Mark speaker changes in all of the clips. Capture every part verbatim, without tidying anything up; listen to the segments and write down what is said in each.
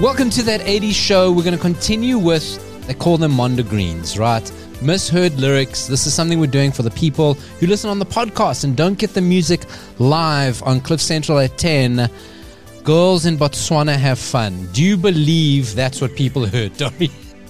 Speaker 1: Welcome to That eighties Show. We're going to continue with, they call them Mondegreens, right? Misheard lyrics. This is something we're doing for the people who listen on the podcast and don't get the music live on Cliff Central at ten. Girls in Botswana have fun. Do you believe that's what people heard, Dory?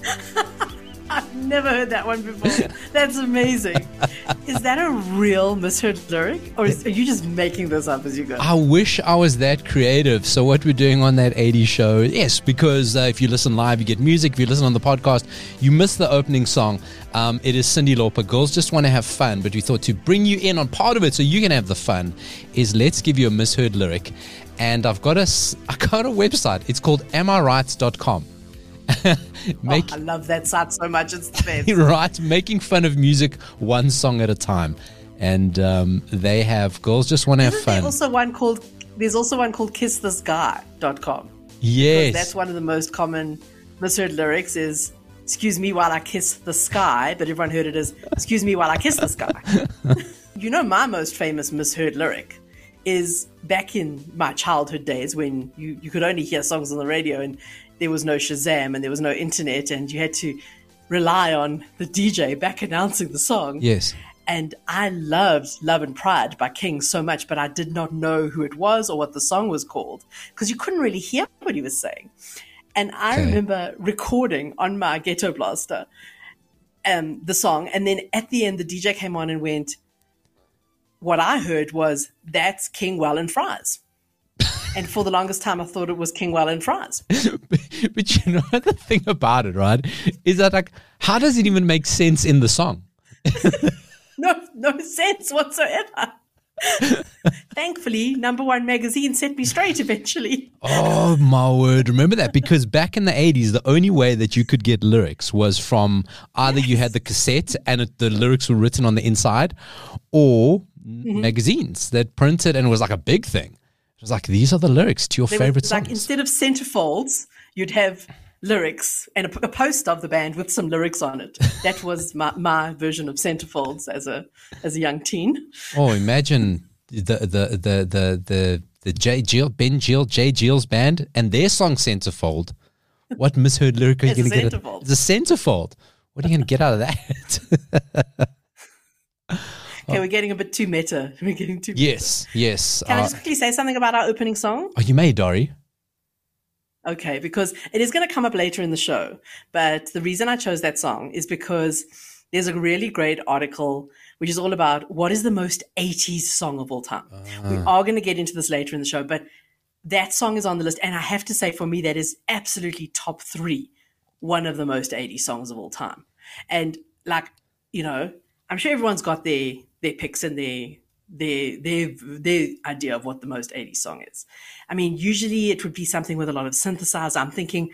Speaker 2: I've never heard that one before. That's amazing. Is that a real misheard lyric? Or is, are you just making this up as you go?
Speaker 1: I wish I was that creative. So what we're doing on That eighties Show, yes, because uh, if you listen live, you get music. If you listen on the podcast, you miss the opening song. Um, it is Cyndi Lauper. Girls just want to have fun. But we thought to bring you in on part of it so you can have the fun is let's give you a misheard lyric. And I've got a, I got a website. It's called am I right dot com.
Speaker 2: Make, oh, I love that site so much. It's the best.
Speaker 1: Right, making fun of music one song at a time. And um, they have Girls Just Want to Have
Speaker 2: Isn't
Speaker 1: Fun.
Speaker 2: There also one called, there's also one called kiss this guy dot com.
Speaker 1: Yes.
Speaker 2: That's one of the most common misheard lyrics is, excuse me while I kiss the sky, but everyone heard it as, excuse me while I kiss the sky. You know, my most famous misheard lyric is back in my childhood days when you, you could only hear songs on the radio and there was no Shazam and there was no internet and you had to rely on the D J back announcing the song.
Speaker 1: Yes.
Speaker 2: And I loved Love and Pride by King so much, but I did not know who it was or what the song was called because you couldn't really hear what he was saying. And I okay. remember recording on my Ghetto Blaster um, the song. And then at the end, the D J came on and went, what I heard was, that's King Well and Fries. And for the longest time, I thought it was King Well and Fries.
Speaker 1: but, but you know, the thing about it, right, is that like, how does it even make sense in the song?
Speaker 2: no, no sense whatsoever. Thankfully, Number One Magazine set me straight eventually.
Speaker 1: Oh, my word. Remember that? Because back in the eighties, the only way that you could get lyrics was from either yes. you had the cassette and it, the lyrics were written on the inside or mm-hmm. magazines that printed and it was like a big thing. It was like, these are the lyrics to your
Speaker 2: there
Speaker 1: favorite
Speaker 2: was,
Speaker 1: songs.
Speaker 2: Like, instead of centerfolds, you'd have lyrics and a, a poster of the band with some lyrics on it. That was my, my version of centerfolds as a as a young teen.
Speaker 1: Oh, imagine the the the the the, the J Jill Ben Jill J Jill's band and their song Centerfold. What misheard lyric are you going to get? It's a centerfold. What are you going to get out of that?
Speaker 2: Okay, we're getting a bit too meta. We're getting too meta.
Speaker 1: Yes, yes.
Speaker 2: Can
Speaker 1: uh,
Speaker 2: I just quickly say something about our opening song?
Speaker 1: Oh, you may, Dory.
Speaker 2: Okay, because it is going to come up later in the show. But the reason I chose that song is because there's a really great article which is all about what is the most eighties song of all time. Uh. We are going to get into this later in the show, but that song is on the list. And I have to say, for me, that is absolutely top three, one of the most eighties songs of all time. And like, you know, I'm sure everyone's got their their picks and their their their their idea of what the most eighties song is. I mean, usually it would be something with a lot of synthesizer. I'm thinking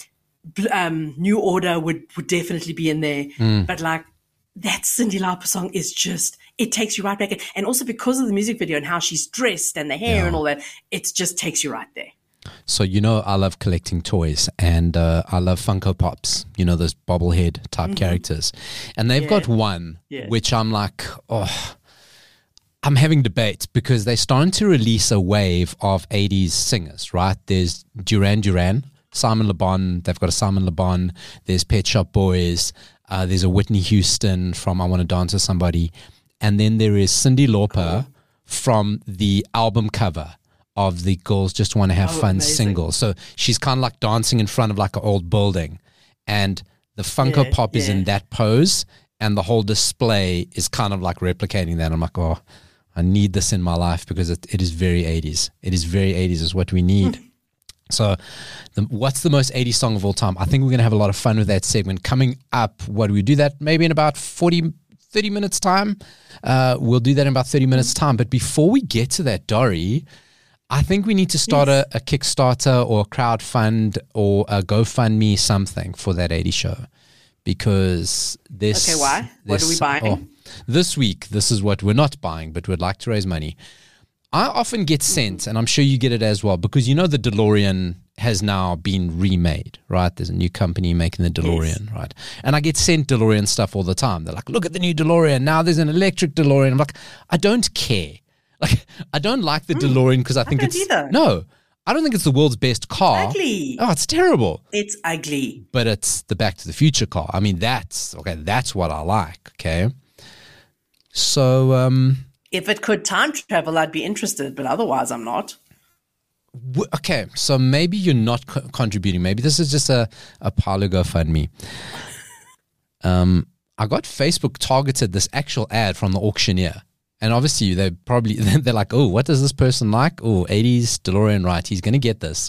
Speaker 2: um, New Order would, would definitely be in there. Mm. But like that Cyndi Lauper song is just, it takes you right back. And also because of the music video and how she's dressed and the hair yeah. and all that, it just takes you right there.
Speaker 1: So, you know, I love collecting toys and uh, I love Funko Pops, you know, those bobblehead type mm-hmm. characters. And they've yeah. got one, yeah. which I'm like, oh, I'm having debate because they're starting to release a wave of eighties singers, right? There's Duran Duran, Simon Le Bon. They've got a Simon Le Bon. There's Pet Shop Boys. Uh, there's a Whitney Houston from I Want to Dance with Somebody. And then there is Cyndi Lauper cool. from the album cover of the Girls Just Want to Have oh, Fun amazing. single. So she's kind of like dancing in front of like an old building. And the Funko yeah, Pop yeah. is in that pose. And the whole display is kind of like replicating that. I'm like, oh, I need this in my life because it, it is very eighties. It is very eighties is what we need. So the, what's the most eighties song of all time? I think we're going to have a lot of fun with that segment. Coming up, what do we do that maybe in about forty, thirty minutes time? Uh, we'll do that in about thirty minutes time. But before we get to that, Dory, I think we need to start yes. a, a Kickstarter or a crowdfund or a GoFundMe something for That eighties Show. Because this...
Speaker 2: Okay, why? What are we buying?
Speaker 1: Oh, this week, this is what we're not buying, but we'd like to raise money. I often get sent, and I'm sure you get it as well, because you know the DeLorean has now been remade, right? There's a new company making the DeLorean, yes. right? And I get sent DeLorean stuff all the time. They're like, look at the new DeLorean. Now there's an electric DeLorean. I'm like, I don't care. Like, I don't like the mm, DeLorean because I think
Speaker 2: I
Speaker 1: it's...
Speaker 2: Either.
Speaker 1: No. I don't think it's the world's best car.
Speaker 2: Ugly.
Speaker 1: Oh, it's terrible.
Speaker 2: It's ugly.
Speaker 1: But it's the Back to the Future car. I mean, that's, okay, that's what I like, okay? So, um...
Speaker 2: if it could time travel, I'd be interested, but otherwise I'm not.
Speaker 1: W- okay, so maybe you're not co- contributing. Maybe this is just a, a pile of GoFundMe. Um, I got Facebook targeted this actual ad from the auctioneer. And obviously, they probably, they're like, oh, what does this person like? Oh, eighties DeLorean, right? He's going to get this.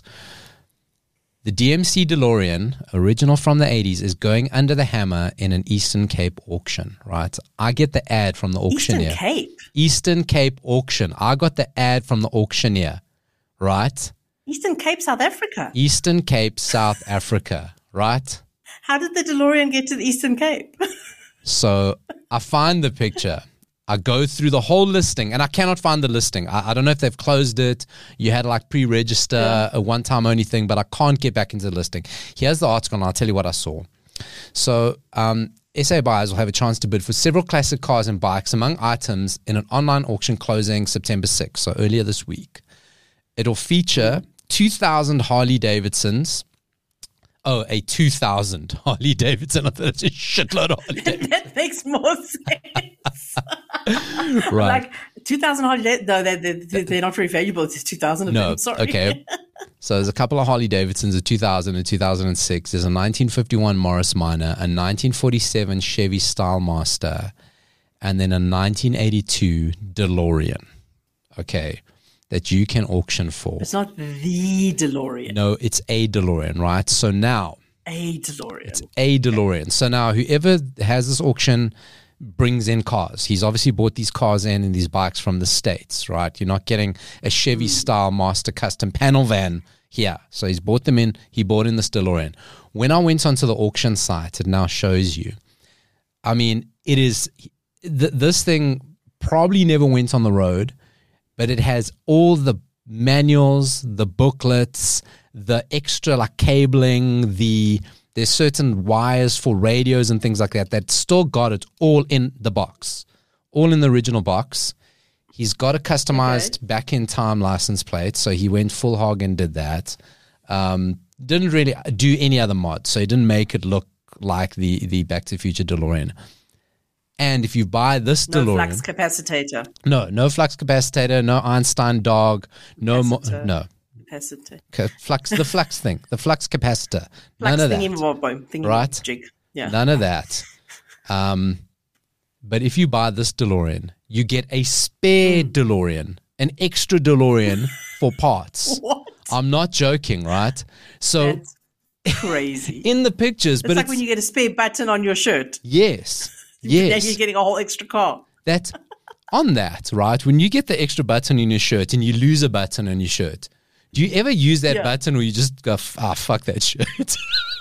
Speaker 1: The D M C DeLorean, original from the eighties, is going under the hammer in an Eastern Cape auction, right? I get the ad from the auctioneer.
Speaker 2: Eastern Cape?
Speaker 1: Eastern Cape auction. I got the ad from the auctioneer, right?
Speaker 2: Eastern Cape, South Africa?
Speaker 1: Eastern Cape, South Africa, right?
Speaker 2: How did the DeLorean get to the Eastern Cape?
Speaker 1: So I find the picture. I go through the whole listing, and I cannot find the listing. I, I don't know if they've closed it. You had to like pre-register, yeah. a one-time only thing, but I can't get back into the listing. Here's the article, and I'll tell you what I saw. So um, S A buyers will have a chance to bid for several classic cars and bikes among items in an online auction closing September sixth, so earlier this week. It'll feature two thousand Harley Davidsons. Oh, a two thousand Harley Davidson. I thought it's a shitload of Harley Davidson.
Speaker 2: That makes more sense.
Speaker 1: Right.
Speaker 2: Like two thousand Harley Davidsons, no, they're, they're, they're not very valuable. It's two thousand of
Speaker 1: no,
Speaker 2: them. Sorry.
Speaker 1: Okay. So there's a couple of Harley Davidsons, a two thousand and two thousand six. There's a nineteen fifty-one Morris Minor, a nineteen forty-seven Chevy Stylemaster, and then a nineteen eighty-two DeLorean. Okay. That you can auction for.
Speaker 2: It's not the DeLorean.
Speaker 1: No, it's a DeLorean, right? So now.
Speaker 2: A DeLorean.
Speaker 1: It's a DeLorean. So now whoever has this auction brings in cars. He's obviously bought these cars in and these bikes from the States, right? You're not getting a Chevy mm. style master custom panel van here. So he's bought them in. He bought in this DeLorean. When I went onto the auction site, it now shows you. I mean, it is, th- this thing probably never went on the road, but it has all the manuals, the booklets, the extra like cabling, the there's certain wires for radios and things like that that still got it all in the box, all in the original box. He's got a customized okay. back in time license plate, so he went full hog and did that. Um, didn't really do any other mods, so he didn't make it look like the the Back to the Future DeLorean. And if you buy this
Speaker 2: no
Speaker 1: DeLorean...
Speaker 2: No flux capacitor.
Speaker 1: No, no flux capacitor, no Einstein dog, no... Mo- no.
Speaker 2: Capacitor.
Speaker 1: Ca- flux, the flux thing, the flux capacitor.
Speaker 2: Flux
Speaker 1: None of that.
Speaker 2: Thingy
Speaker 1: right?
Speaker 2: Jig. Yeah.
Speaker 1: None of that. Um, but if you buy this DeLorean, you get a spare mm. DeLorean, an extra DeLorean for parts.
Speaker 2: What?
Speaker 1: I'm not joking, right? So...
Speaker 2: That's crazy.
Speaker 1: In the pictures,
Speaker 2: it's
Speaker 1: but
Speaker 2: like
Speaker 1: it's...
Speaker 2: when you get a spare button on your shirt.
Speaker 1: Yes. Yes.
Speaker 2: Now you're getting a whole extra car.
Speaker 1: That on that, right? When you get the extra button in your shirt and you lose a button on your shirt, do you ever use that yeah. button or you just go, ah, fuck that shirt?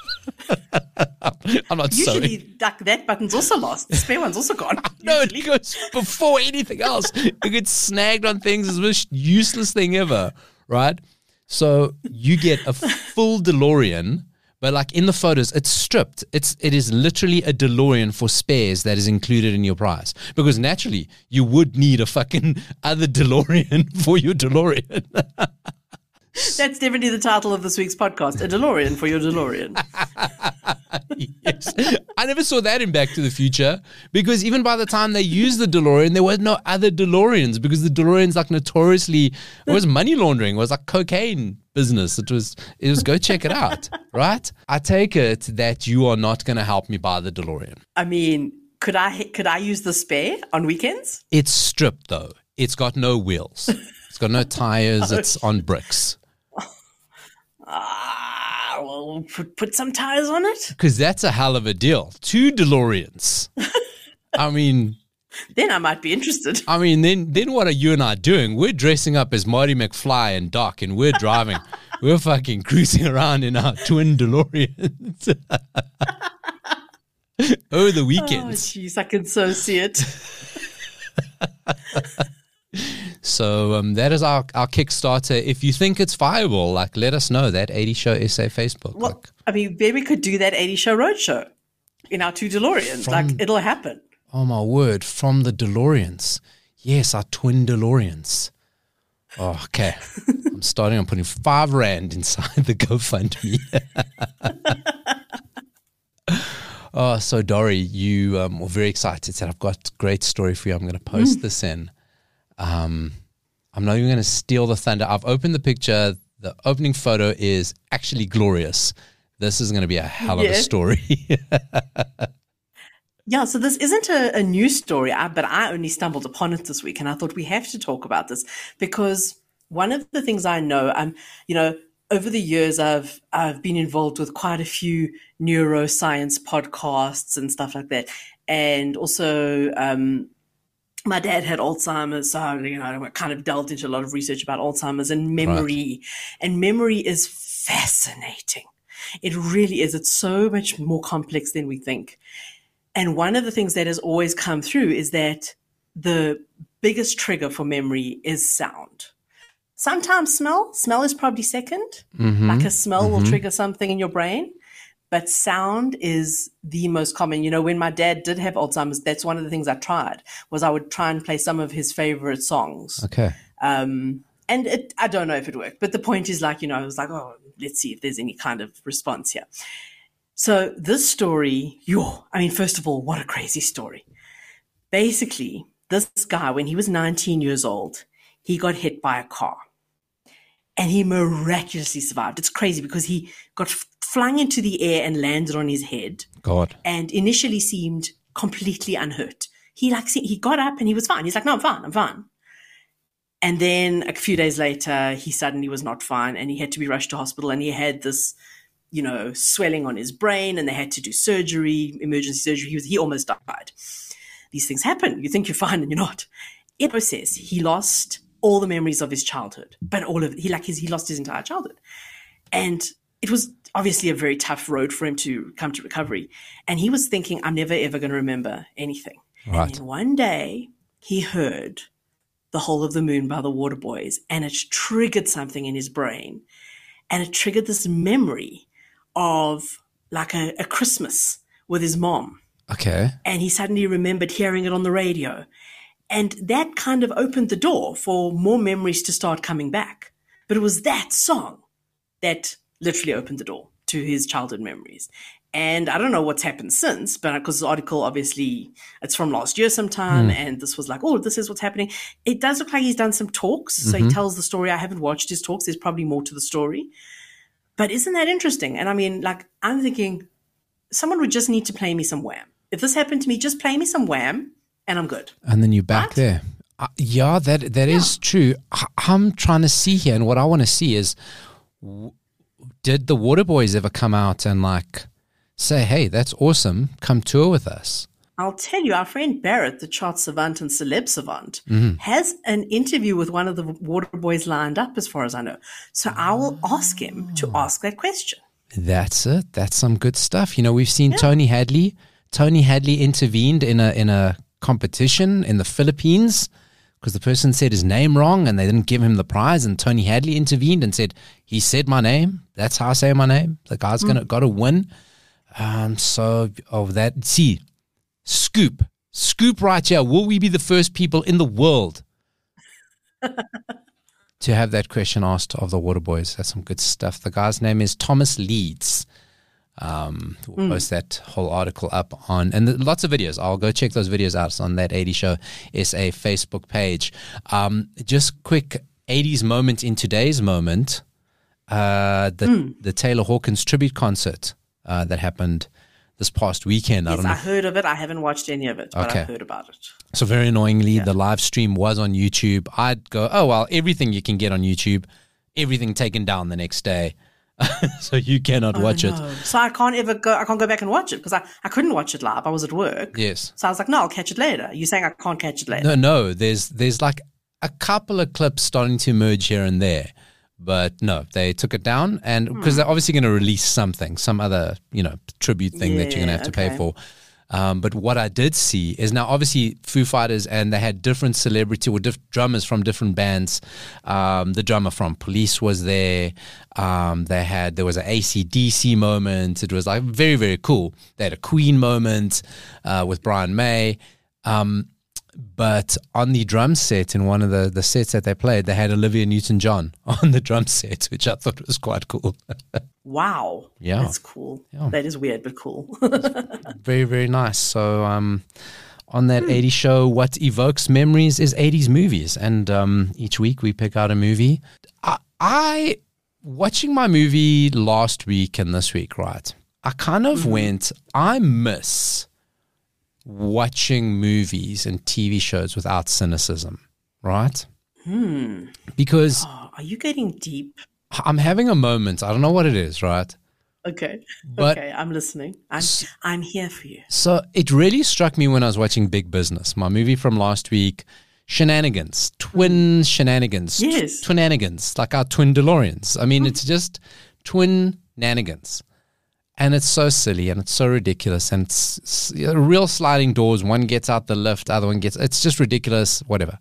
Speaker 1: I'm not
Speaker 2: Usually,
Speaker 1: sorry.
Speaker 2: That, that button's also lost. The spare one's also gone.
Speaker 1: No, it goes before anything else. It gets snagged on things. It's the most useless thing ever, right? So you get a full DeLorean. But like in the photos, it's stripped. It's it is literally a DeLorean for spares that is included in your price. Because naturally, you would need a fucking other DeLorean for your DeLorean.
Speaker 2: That's definitely the title of this week's podcast, a DeLorean for your DeLorean.
Speaker 1: Yes. I never saw that in Back to the Future because even by the time they used the DeLorean, there was no other DeLoreans because the DeLorean's like notoriously, it was money laundering, it was like cocaine business. It was, it was go check it out, right? I take it that you are not going to help me buy the DeLorean.
Speaker 2: I mean, could I could I use the spare on weekends?
Speaker 1: It's stripped though. It's got no wheels. It's got no tires. oh, it's on bricks.
Speaker 2: Ah, uh, well, put, put some tires on it.
Speaker 1: Because that's a hell of a deal. Two DeLoreans. I mean...
Speaker 2: Then I might be interested.
Speaker 1: I mean, then then what are you and I doing? We're dressing up as Marty McFly and Doc, and we're driving. We're fucking cruising around in our twin DeLoreans. Oh, the weekends.
Speaker 2: Oh, jeez, I can so see it.
Speaker 1: So um, that is our, our Kickstarter. If you think it's viable, like let us know. That eighty Show S A Facebook.
Speaker 2: Well,
Speaker 1: like,
Speaker 2: I mean, maybe we could do that eighty Show Roadshow in our two DeLoreans. From, like, it'll happen.
Speaker 1: Oh, my word. From the DeLoreans. Yes, our twin DeLoreans. Oh, okay. I'm starting. I'm putting five rand inside the GoFundMe. Oh, so Dori, you um, were very excited. Said, I've got a great story for you. I'm going to post mm. this in. Um, I'm not even going to steal the thunder. I've opened the picture. The opening photo is actually glorious. This is going to be a hell yeah. of a story.
Speaker 2: Yeah, so this isn't a, a new story, but I only stumbled upon it this week, and I thought we have to talk about this because one of the things I know, um, you know, over the years, I've I've been involved with quite a few neuroscience podcasts and stuff like that, and also um, my dad had Alzheimer's, so you know, I kind of delved into a lot of research about Alzheimer's and memory, right. and memory is fascinating. It really is. It's so much more complex than we think. And one of the things that has always come through is that the biggest trigger for memory is sound. Sometimes smell. Smell is probably second. Mm-hmm. Like a smell mm-hmm. will trigger something in your brain. But sound is the most common. You know, when my dad did have Alzheimer's, that's one of the things I tried, was I would try and play some of his favorite songs.
Speaker 1: Okay.
Speaker 2: Um, and it, I don't know if it worked. But the point is, like, you know, I was like, oh, let's see if there's any kind of response here. So this story, yo, I mean, first of all, what a crazy story. Basically, this guy, when he was nineteen years old, he got hit by a car and he miraculously survived. It's crazy because he got flung into the air and landed on his head.
Speaker 1: God.
Speaker 2: And initially seemed completely unhurt. He like he got up and he was fine. He's like, no, I'm fine, I'm fine. And then a few days later, he suddenly was not fine and he had to be rushed to hospital and he had this, you know, swelling on his brain and they had to do surgery, emergency surgery. He was, he almost died. These things happen. You think you're fine and you're not. In the process, he lost all the memories of his childhood, but all of he like his, he lost his entire childhood. And it was obviously a very tough road for him to come to recovery. And he was thinking, I'm never, ever going to remember anything. Right. And then one day he heard The Whole of the Moon by the Waterboys and it triggered something in his brain. And it triggered this memory of like a, a Christmas with his mom.
Speaker 1: Okay.
Speaker 2: And he suddenly remembered hearing it on the radio. And that kind of opened the door for more memories to start coming back. But it was that song that literally opened the door to his childhood memories. And I don't know what's happened since, but because the article, obviously, it's from last year sometime, mm. and this was like, oh, this is what's happening. It does look like he's done some talks. Mm-hmm. So he tells the story. I haven't watched his talks. There's probably more to the story. But isn't that interesting? And I mean, like, I'm thinking someone would just need to play me some Wham. If this happened to me, just play me some Wham and I'm good.
Speaker 1: And then you're back right? there. Uh, yeah, that that yeah. is true. I, I'm trying to see here, and what I want to see is, w- did the Waterboys ever come out and like say, hey, that's awesome, come tour with us?
Speaker 2: I'll tell you, our friend Barrett, the chart savant and celeb savant, mm-hmm. has an interview with one of the Waterboys lined up, as far as I know. So I will ask him to ask that question.
Speaker 1: That's it. That's some good stuff. You know, we've seen yeah. Tony Hadley. Tony Hadley intervened in a in a competition in the Philippines because the person said his name wrong and they didn't give him the prize. And Tony Hadley intervened and said, he said my name. That's how I say my name. The guy's mm. gonna got to win. Um. So, oh, that see. Scoop, scoop right here. Will we be the first people in the world to have that question asked of the Waterboys? That's some good stuff. The guy's name is Thomas Leeds. Um, we'll mm. post that whole article up on, and the, lots of videos. I'll go check those videos out on that eighties Show S A Facebook page. Um, just quick eighties moment in today's moment. Uh, the mm. the Taylor Hawkins tribute concert uh, that happened this past weekend.
Speaker 2: Yes,
Speaker 1: I, don't know.
Speaker 2: I heard of it. I haven't watched any of it, but okay. I heard about it.
Speaker 1: So very annoyingly, yeah. the live stream was on YouTube. I'd go, oh, well, everything you can get on YouTube, everything taken down the next day. So you cannot oh, watch no. it.
Speaker 2: So I can't ever go, I can't go back and watch it because I, I couldn't watch it live. I was at work.
Speaker 1: Yes.
Speaker 2: So I was like, no, I'll catch it later. You're saying I can't catch it later?
Speaker 1: No, no. There's, there's like a couple of clips starting to emerge here and there. But no, they took it down, and because hmm. they're obviously going to release something, some other, you know, tribute thing yeah, that you're going to have to okay. pay for. Um, but what I did see is now obviously Foo Fighters, and they had different celebrity or diff- drummers from different bands. Um, the drummer from Police was there. Um, they had there was an A C D C moment. It was like very very cool. They had a Queen moment uh, with Brian May. Um, but on the drum set, in one of the, the sets that they played, they had Olivia Newton-John on the drum set, which I thought was quite cool.
Speaker 2: Wow.
Speaker 1: Yeah.
Speaker 2: That's cool. Yeah. That is weird, but cool.
Speaker 1: Very, very nice. So um, on that hmm. eighties show, what evokes memories is eighties movies. And um, each week we pick out a movie. I, I, watching my movie last week and this week, right, I kind of mm-hmm. went, I miss watching movies and T V shows without cynicism, right?
Speaker 2: Hmm.
Speaker 1: Because
Speaker 2: oh, are you getting deep?
Speaker 1: I'm having a moment. I don't know what it is, right?
Speaker 2: Okay.
Speaker 1: But,
Speaker 2: okay, I'm listening. I'm I'm here for you.
Speaker 1: So it really struck me when I was watching Big Business, my movie from last week. Shenanigans, twin shenanigans,
Speaker 2: yes,
Speaker 1: tw- twinanigans, like our twin DeLoreans. I mean, mm. it's just twin nanigans. And it's so silly and it's so ridiculous. And it's, it's you know, real sliding doors. One gets out the lift, other one gets, it's just ridiculous, whatever.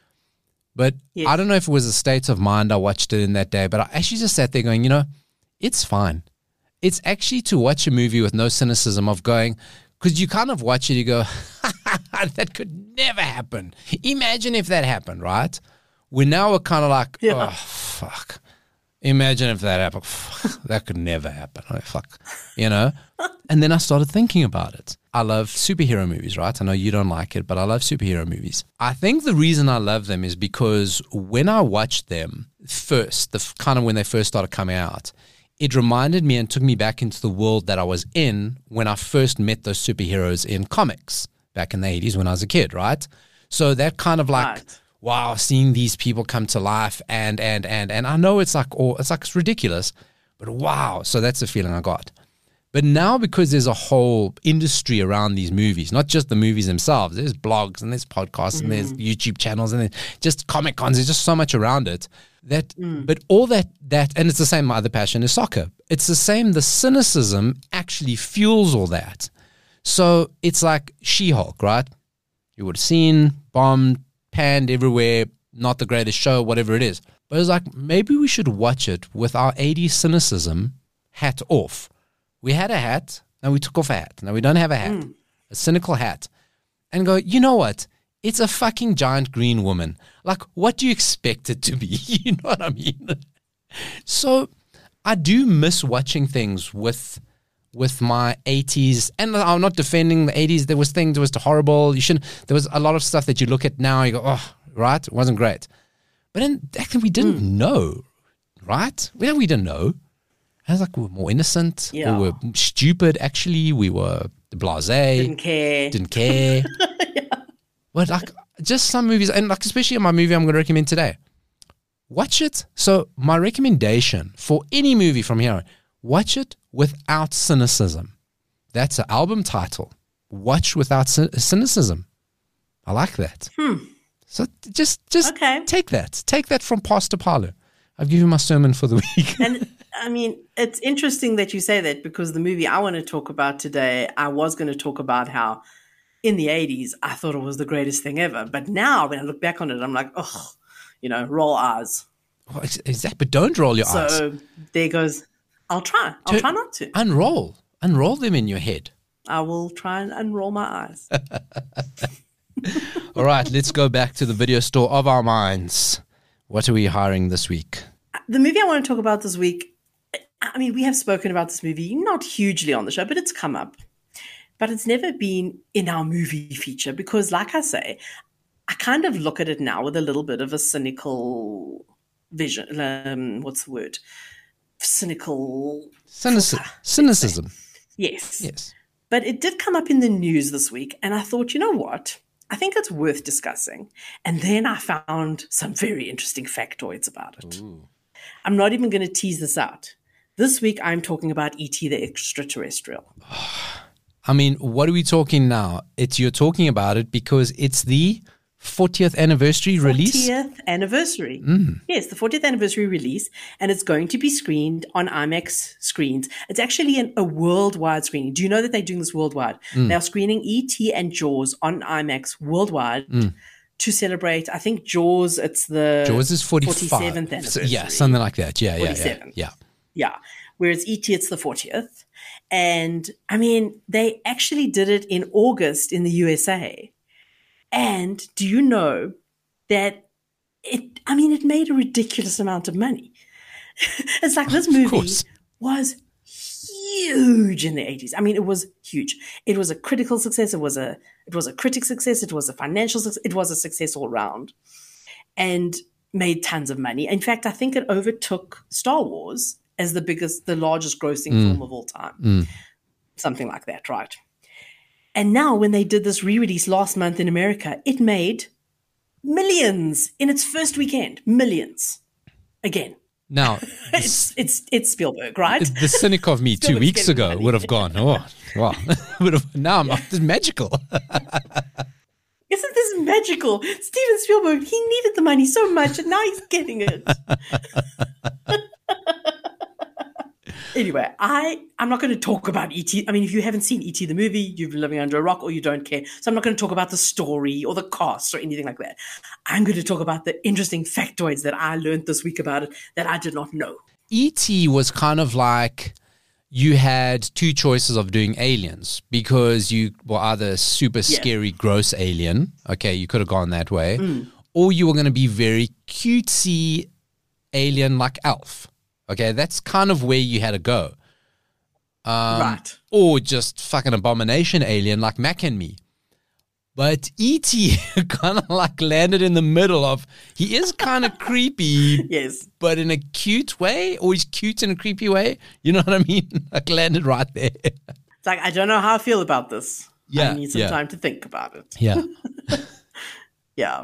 Speaker 1: But yes. I don't know if it was a state of mind I watched it in that day, but I actually just sat there going, you know, it's fine. It's actually to watch a movie with no cynicism of going, because you kind of watch it, you go, that could never happen. Imagine if that happened, right? We now are kind of like, yeah. oh, fuck. Imagine if that happened. That could never happen. Oh, fuck. You know? And then I started thinking about it. I love superhero movies, right? I know you don't like it, but I love superhero movies. I think the reason I love them is because when I watched them first, the kind of when they first started coming out, it reminded me and took me back into the world that I was in when I first met those superheroes in comics back in the eighties when I was a kid, right? So that kind of like... Right. Wow, seeing these people come to life and and and and I know it's like oh, it's like it's ridiculous, but wow. So that's the feeling I got. But now because there's a whole industry around these movies, not just the movies themselves, there's blogs and there's podcasts mm. and there's YouTube channels and there's just Comic Cons, there's just so much around it. That mm. but all that that and it's the same, my other passion is soccer. It's the same, the cynicism actually fuels all that. So it's like She-Hulk, right? You would have seen, bombed, panned everywhere, not the greatest show, whatever it is. But it's like, maybe we should watch it with our eighties cynicism hat off. We had a hat, now we took off a hat. Now we don't have a hat, mm. a cynical hat. And go, you know what? It's a fucking giant green woman. Like, what do you expect it to be? You know what I mean? So I do miss watching things with... with my eighties, and I'm not defending the eighties. There was things that was horrible. You shouldn't. There was a lot of stuff that you look at now. You go, oh, right, it wasn't great. But then back then we didn't mm. know, right? We we didn't know. I was like we were more innocent.
Speaker 2: Yeah.
Speaker 1: We were stupid. Actually, we were blasé.
Speaker 2: Didn't care.
Speaker 1: Didn't care. yeah. But like just some movies, and like especially in my movie, I'm going to recommend today. Watch it. So my recommendation for any movie from here. Watch it without cynicism. That's an album title. Watch without cynicism. I like that.
Speaker 2: Hmm.
Speaker 1: So just just
Speaker 2: okay.
Speaker 1: take that. Take that from Pastor Paulo. I've given you my sermon for the week.
Speaker 2: And I mean, it's interesting that you say that because the movie I want to talk about today, I was going to talk about how in the eighties, I thought it was the greatest thing ever. But now when I look back on it, I'm like, oh, you know, roll eyes.
Speaker 1: Oh, is that, but don't roll your
Speaker 2: so
Speaker 1: eyes.
Speaker 2: So there goes... I'll try. I'll to try not to.
Speaker 1: Unroll. Unroll them in your head.
Speaker 2: I will try and unroll my eyes.
Speaker 1: All right, let's go back to the video store of our minds. What are we hiring this week?
Speaker 2: The movie I want to talk about this week, I mean, we have spoken about this movie, not hugely on the show, but it's come up. But it's never been in our movie feature because, like I say, I kind of look at it now with a little bit of a cynical vision. Um, what's the word? Cynical
Speaker 1: Cynicism. Cynicism.
Speaker 2: Yes.
Speaker 1: Yes.
Speaker 2: But it did come up in the news this week, and I thought, you know what? I think it's worth discussing. And then I found some very interesting factoids about it. Ooh. I'm not even going to tease this out. This week, I'm talking about E T the Extraterrestrial.
Speaker 1: I mean, what are we talking now? It's you're talking about it because it's the fortieth anniversary release?
Speaker 2: fortieth anniversary.
Speaker 1: Mm.
Speaker 2: Yes, the fortieth anniversary release, and it's going to be screened on IMAX screens. It's actually an, a worldwide screening. Do you know that they're doing this worldwide? Mm. They are screening E T and Jaws on IMAX worldwide mm. to celebrate, I think Jaws, it's the
Speaker 1: Jaws is forty-five.
Speaker 2: forty-seventh anniversary.
Speaker 1: Yeah, something like that. Yeah, yeah, yeah, yeah.
Speaker 2: Yeah, whereas E T, it's the fortieth. And, I mean, they actually did it in August in the U S A. And do you know that it, I mean, it made a ridiculous amount of money. It's like this movie was huge in the eighties. I mean, it was huge. It was a critical success. It was a, it was a critic success. It was a financial success. It was a success all around and made tons of money. In fact, I think it overtook Star Wars as the biggest, the largest grossing mm. film of all time. Mm. Something like that, right? And now when they did this re-release last month in America, it made millions in its first weekend. Millions. Again.
Speaker 1: Now,
Speaker 2: it's it's it's Spielberg, right?
Speaker 1: The cynic of me two weeks ago money. would have gone, oh, wow. would have, now I'm off. This is magical.
Speaker 2: Isn't this magical? Steven Spielberg, he needed the money so much, and now he's getting it. Anyway, I, I'm not going to talk about E T. I mean, if you haven't seen E T the movie, you've been living under a rock or you don't care. So I'm not going to talk about the story or the cast or anything like that. I'm going to talk about the interesting factoids that I learned this week about it that I did not know.
Speaker 1: E T was kind of like you had two choices of doing aliens because you were either a super yeah. scary, gross alien. Okay, you could have gone that way. Mm. Or you were going to be very cutesy alien like Alf. Okay, that's kind of where you had to go. Um,
Speaker 2: right.
Speaker 1: Or just fucking abomination alien like Mac and me. But E T kind of like landed in the middle of, he is kind of creepy.
Speaker 2: Yes.
Speaker 1: But in a cute way, or he's cute in a creepy way. You know what I mean? Like landed right there.
Speaker 2: It's like, I don't know how I feel about this.
Speaker 1: Yeah,
Speaker 2: I need some
Speaker 1: yeah.
Speaker 2: time to think about it.
Speaker 1: Yeah.
Speaker 2: Yeah.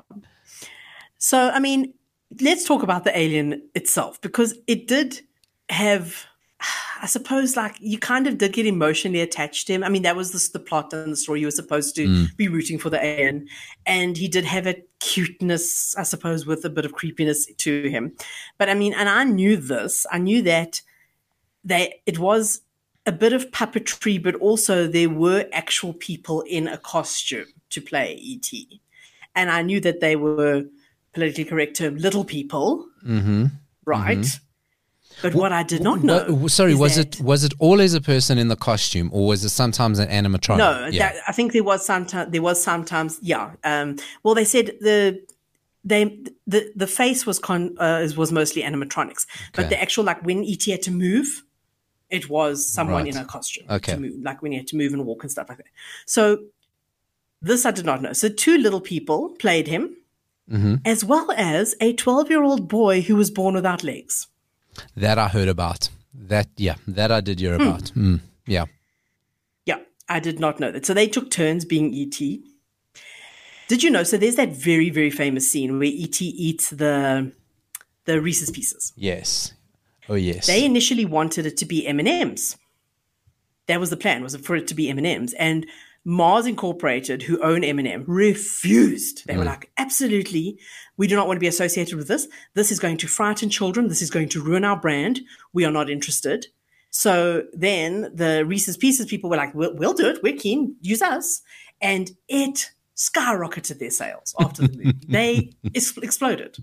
Speaker 2: So, I mean, let's talk about the alien itself, because it did have, I suppose, like you kind of did get emotionally attached to him. I mean, that was the, the plot and the story. You were supposed to mm. be rooting for the alien. And he did have a cuteness, I suppose, with a bit of creepiness to him. But I mean, and I knew this. I knew that they it was a bit of puppetry, but also there were actual people in a costume to play E T. And I knew that they were, politically correct term, little people,
Speaker 1: mm-hmm.
Speaker 2: right? Mm-hmm. But what I did not
Speaker 1: know,
Speaker 2: know,
Speaker 1: sorry, was
Speaker 2: that,
Speaker 1: it was it always a person in the costume, or was it sometimes an animatronic?
Speaker 2: No,
Speaker 1: yeah.
Speaker 2: that, I think there was sometimes there was sometimes, yeah. Um, well, they said the they the the face was con uh, was mostly animatronics, okay. But the actual, like when E T had to move, it was someone right. in a costume
Speaker 1: okay.
Speaker 2: to move, like when he had to move and walk and stuff like that. So this I did not know. So two little people played him. Mm-hmm. As well as a twelve-year-old boy who was born without legs.
Speaker 1: That I heard about. That, yeah, that I did hear hmm. about. Mm, yeah.
Speaker 2: Yeah, I did not know that. So they took turns being E T. Did you know? So there's that very, very famous scene where E T eats the the Reese's Pieces.
Speaker 1: Yes. Oh, yes.
Speaker 2: They initially wanted it to be M and M's. That was the plan, was for it to be M and M's. And Mars Incorporated, who own M and M, refused. They mm. were like, absolutely, we do not want to be associated with this. This is going to frighten children. This is going to ruin our brand. We are not interested. So then the Reese's Pieces people were like, we'll, we'll do it. We're keen. Use us. And it skyrocketed their sales after the movie. They es- exploded.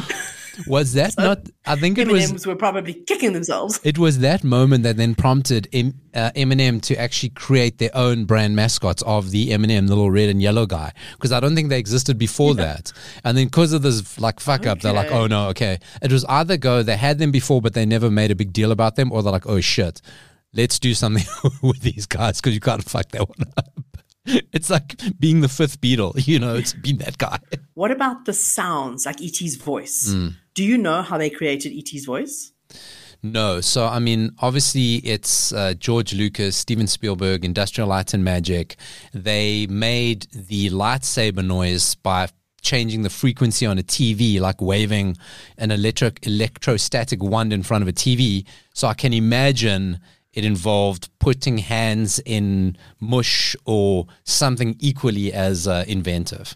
Speaker 1: Was that so not? I think it
Speaker 2: M and M's
Speaker 1: was.
Speaker 2: were probably kicking themselves.
Speaker 1: It was that moment that then prompted M, uh, M and M to actually create their own brand mascots of the M and M, the little red and yellow guy, because I don't think they existed before yeah. that. And then because of this like fuck up, okay. they're like, oh no, okay. It was either go they had them before, but they never made a big deal about them, or they're like, oh shit, let's do something with these guys because you can't fuck that one up. It's like being the fifth Beatle, you know, it's been that guy.
Speaker 2: What about the sounds, like E T's voice?
Speaker 1: Mm.
Speaker 2: Do you know how they created E T's voice?
Speaker 1: No. So, I mean, obviously it's uh, George Lucas, Steven Spielberg, Industrial Light and Magic. They made the lightsaber noise by changing the frequency on a T V, like waving an electric electrostatic wand in front of a T V. So I can imagine it involved putting hands in mush or something equally as uh, inventive.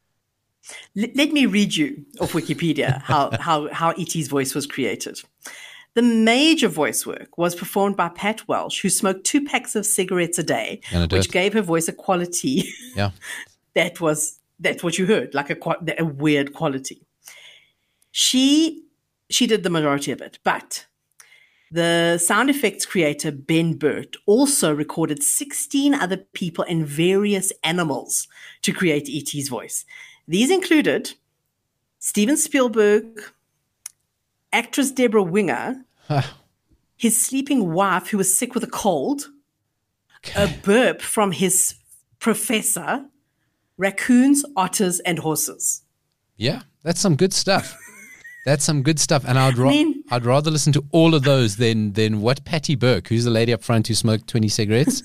Speaker 2: L- let me read you off Wikipedia how, how, how E T's voice was created. The major voice work was performed by Pat Welsh, who smoked two packs of cigarettes a day, which gave her voice a quality
Speaker 1: yeah.
Speaker 2: that was, that's what you heard, like a, a weird quality. She, she did the majority of it, but The sound effects creator, Ben Burt, also recorded sixteen other people and various animals to create E T's voice. These included Steven Spielberg, actress Deborah Winger, huh. his sleeping wife who was sick with a cold, okay. a burp from his professor, raccoons, otters, and horses.
Speaker 1: Yeah, that's some good stuff. That's some good stuff. And I'd, ra- I mean, I'd rather listen to all of those than, than what Patty Burke, who's the lady up front who smoked twenty cigarettes.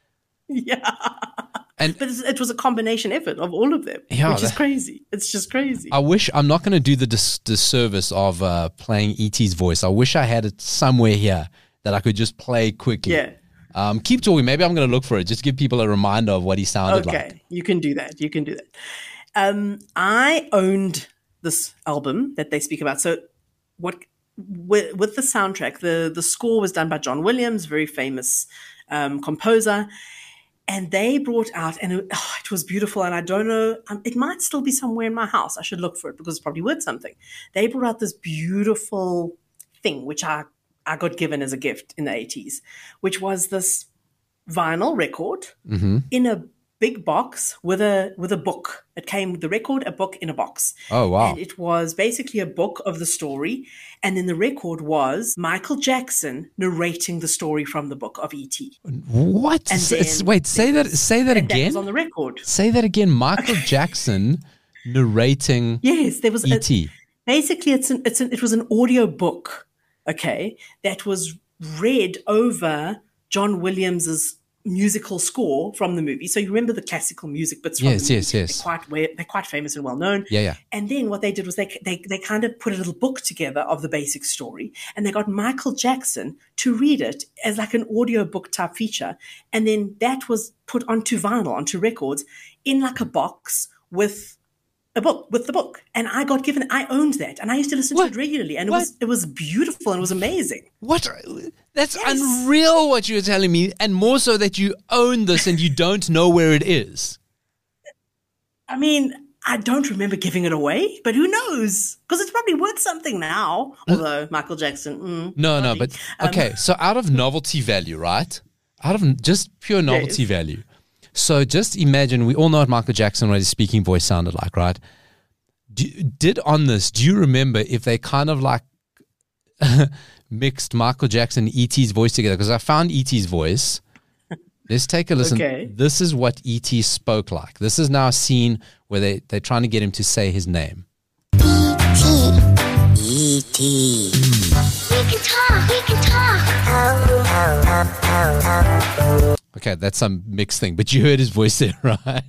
Speaker 2: Yeah. And but it was a combination effort of all of them, yeah, which is that, crazy. It's just crazy.
Speaker 1: I wish, I'm not going to do the dis- disservice of uh, playing E T's voice. I wish I had it somewhere here that I could just play quickly.
Speaker 2: Yeah.
Speaker 1: Um, keep talking. Maybe I'm going to look for it. Just give people a reminder of what he sounded
Speaker 2: okay.
Speaker 1: like.
Speaker 2: Okay, you can do that. You can do that. Um, I owned this album that they speak about. So what with, with the soundtrack, the, the score was done by John Williams, very famous um, composer. And they brought out, and it, oh, it was beautiful. And I don't know, um, it might still be somewhere in my house. I should look for it because it's probably worth something. They brought out this beautiful thing, which I, I got given as a gift in the eighties, which was this vinyl record mm-hmm. in a big box with a with a book. It came with the record, a book in a box.
Speaker 1: Oh, wow.
Speaker 2: And it was basically a book of the story. And then the record was Michael Jackson narrating the story from the book of E T.
Speaker 1: What?
Speaker 2: And then,
Speaker 1: Wait, say that say that
Speaker 2: and
Speaker 1: again?
Speaker 2: That was on the record.
Speaker 1: Say that again. Michael okay. Jackson narrating
Speaker 2: yes, there was
Speaker 1: E T.
Speaker 2: A, basically, it's an, it's an, it was an audio book, okay, that was read over John Williams's musical score from the movie. So you remember the classical music bits from
Speaker 1: yes,
Speaker 2: the movie.
Speaker 1: Yes, yes,
Speaker 2: yes. They're quite, they're quite famous and well known.
Speaker 1: Yeah, yeah.
Speaker 2: And then what they did was they, they they kind of put a little book together of the basic story, and they got Michael Jackson to read it as like an audio book type feature. And then that was put onto vinyl, onto records, in like a box with a book, with the book. And I got given, I owned that, and I used to listen what? to it regularly, and it what? was it was beautiful and it was amazing.
Speaker 1: What? That's yes. unreal what you're telling me, and more so that you own this and you don't know where it is.
Speaker 2: I mean, I don't remember giving it away, but who knows? Because it's probably worth something now, although Michael Jackson. Mm,
Speaker 1: no, no, but, okay, um, so out of novelty value, right? Out of just pure novelty yes. value. So just imagine, we all know what Michael Jackson, what his speaking voice sounded like, right? Do, did on this, do you remember if they kind of like mixed Michael Jackson and E T's voice together? Because I found E T's voice. Let's take a listen. Okay. This is what E T spoke like. This is now a scene where they, they're trying to get him to say his name.
Speaker 3: E T E T We can talk. We can talk. Oh, oh, oh, oh, oh.
Speaker 1: Okay, that's some mixed thing, but you heard his voice there, right?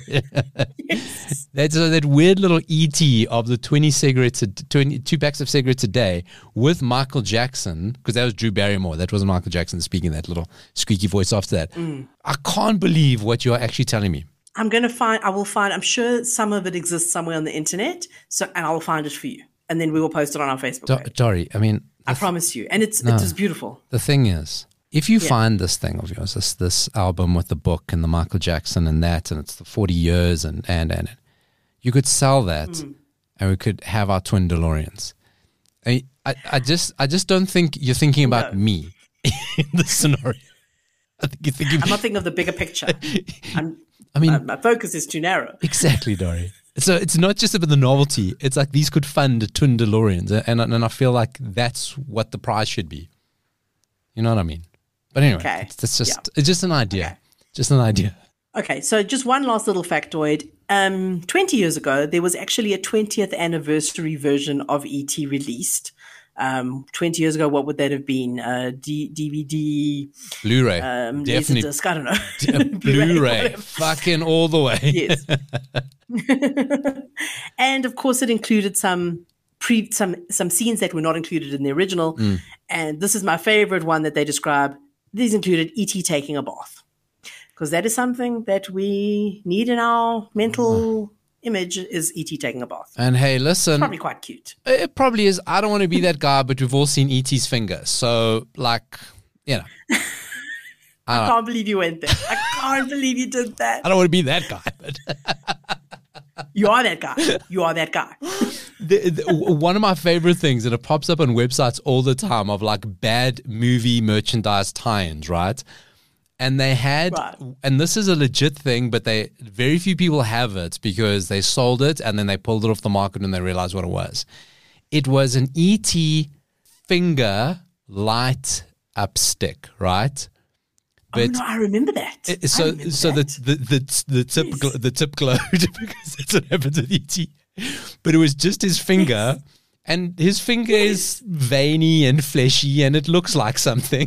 Speaker 2: Yes.
Speaker 1: That's uh, that weird little E T of the twenty cigarettes, a, twenty, two packs of cigarettes a day with Michael Jackson, because that was Drew Barrymore. That wasn't Michael Jackson speaking that little squeaky voice after that. Mm. I can't believe what you're actually telling me.
Speaker 2: I'm going to find, I will find, I'm sure some of it exists somewhere on the internet, so and I will find it for you. And then we will post it on our Facebook
Speaker 1: Do-
Speaker 2: page.
Speaker 1: Dory, I mean.
Speaker 2: I th- promise you. And it's
Speaker 1: no,
Speaker 2: it was beautiful.
Speaker 1: The thing is, if you
Speaker 2: yeah.
Speaker 1: find this thing of yours, this this album with the book and the Michael Jackson and that, and it's the forty years and, and, and you could sell that mm. and we could have our twin DeLoreans. I, I, I just I just don't think you're thinking about no. me in this scenario. I think you're thinking.
Speaker 2: I'm not thinking of the bigger picture. I'm, I mean, my, my focus is too narrow.
Speaker 1: Exactly, Dory. So it's not just about the novelty. It's like these could fund twin DeLoreans, and and I feel like that's what the prize should be. You know what I mean? But anyway, okay. it's, it's just yeah. it's just an idea. Okay. Just an idea.
Speaker 2: Okay, so just one last little factoid. Um, twenty years ago, there was actually a twentieth anniversary version of E T released. Um, twenty years ago, what would that have been? Uh, D- D V D,
Speaker 1: Blu-ray,
Speaker 2: um,
Speaker 1: definitely.
Speaker 2: Disc, I don't know.
Speaker 1: D- Blu-ray, fucking all the way.
Speaker 2: Yes. And of course, it included some pre some some scenes that were not included in the original. Mm. And this is my favorite one that they describe. These included E T taking a bath, because that is something that we need in our mental. Mm. Image is E T taking a bath.
Speaker 1: And hey, listen.
Speaker 2: It's probably quite cute.
Speaker 1: It probably is. I don't want to be that guy, but we've all seen E T's finger. So, like, you know.
Speaker 2: I, I can't believe you went there. I can't believe you did that.
Speaker 1: I don't want to be that guy, but.
Speaker 2: You are that guy. You are that guy.
Speaker 1: the, the, one of my favorite things, and it pops up on websites all the time, of like bad movie merchandise tie-ins, right? And they had, right. and this is a legit thing, but they very few people have it because they sold it and then they pulled it off the market and they realized what it was. It was an E T finger light up stick, right?
Speaker 2: But oh no, I remember that.
Speaker 1: It, so,
Speaker 2: remember
Speaker 1: so
Speaker 2: that.
Speaker 1: the the the, the tip yes. gl- the tip glowed because that's what happens with E T. But it was just his finger, yes. and his finger yes. is veiny and fleshy, and it looks like something.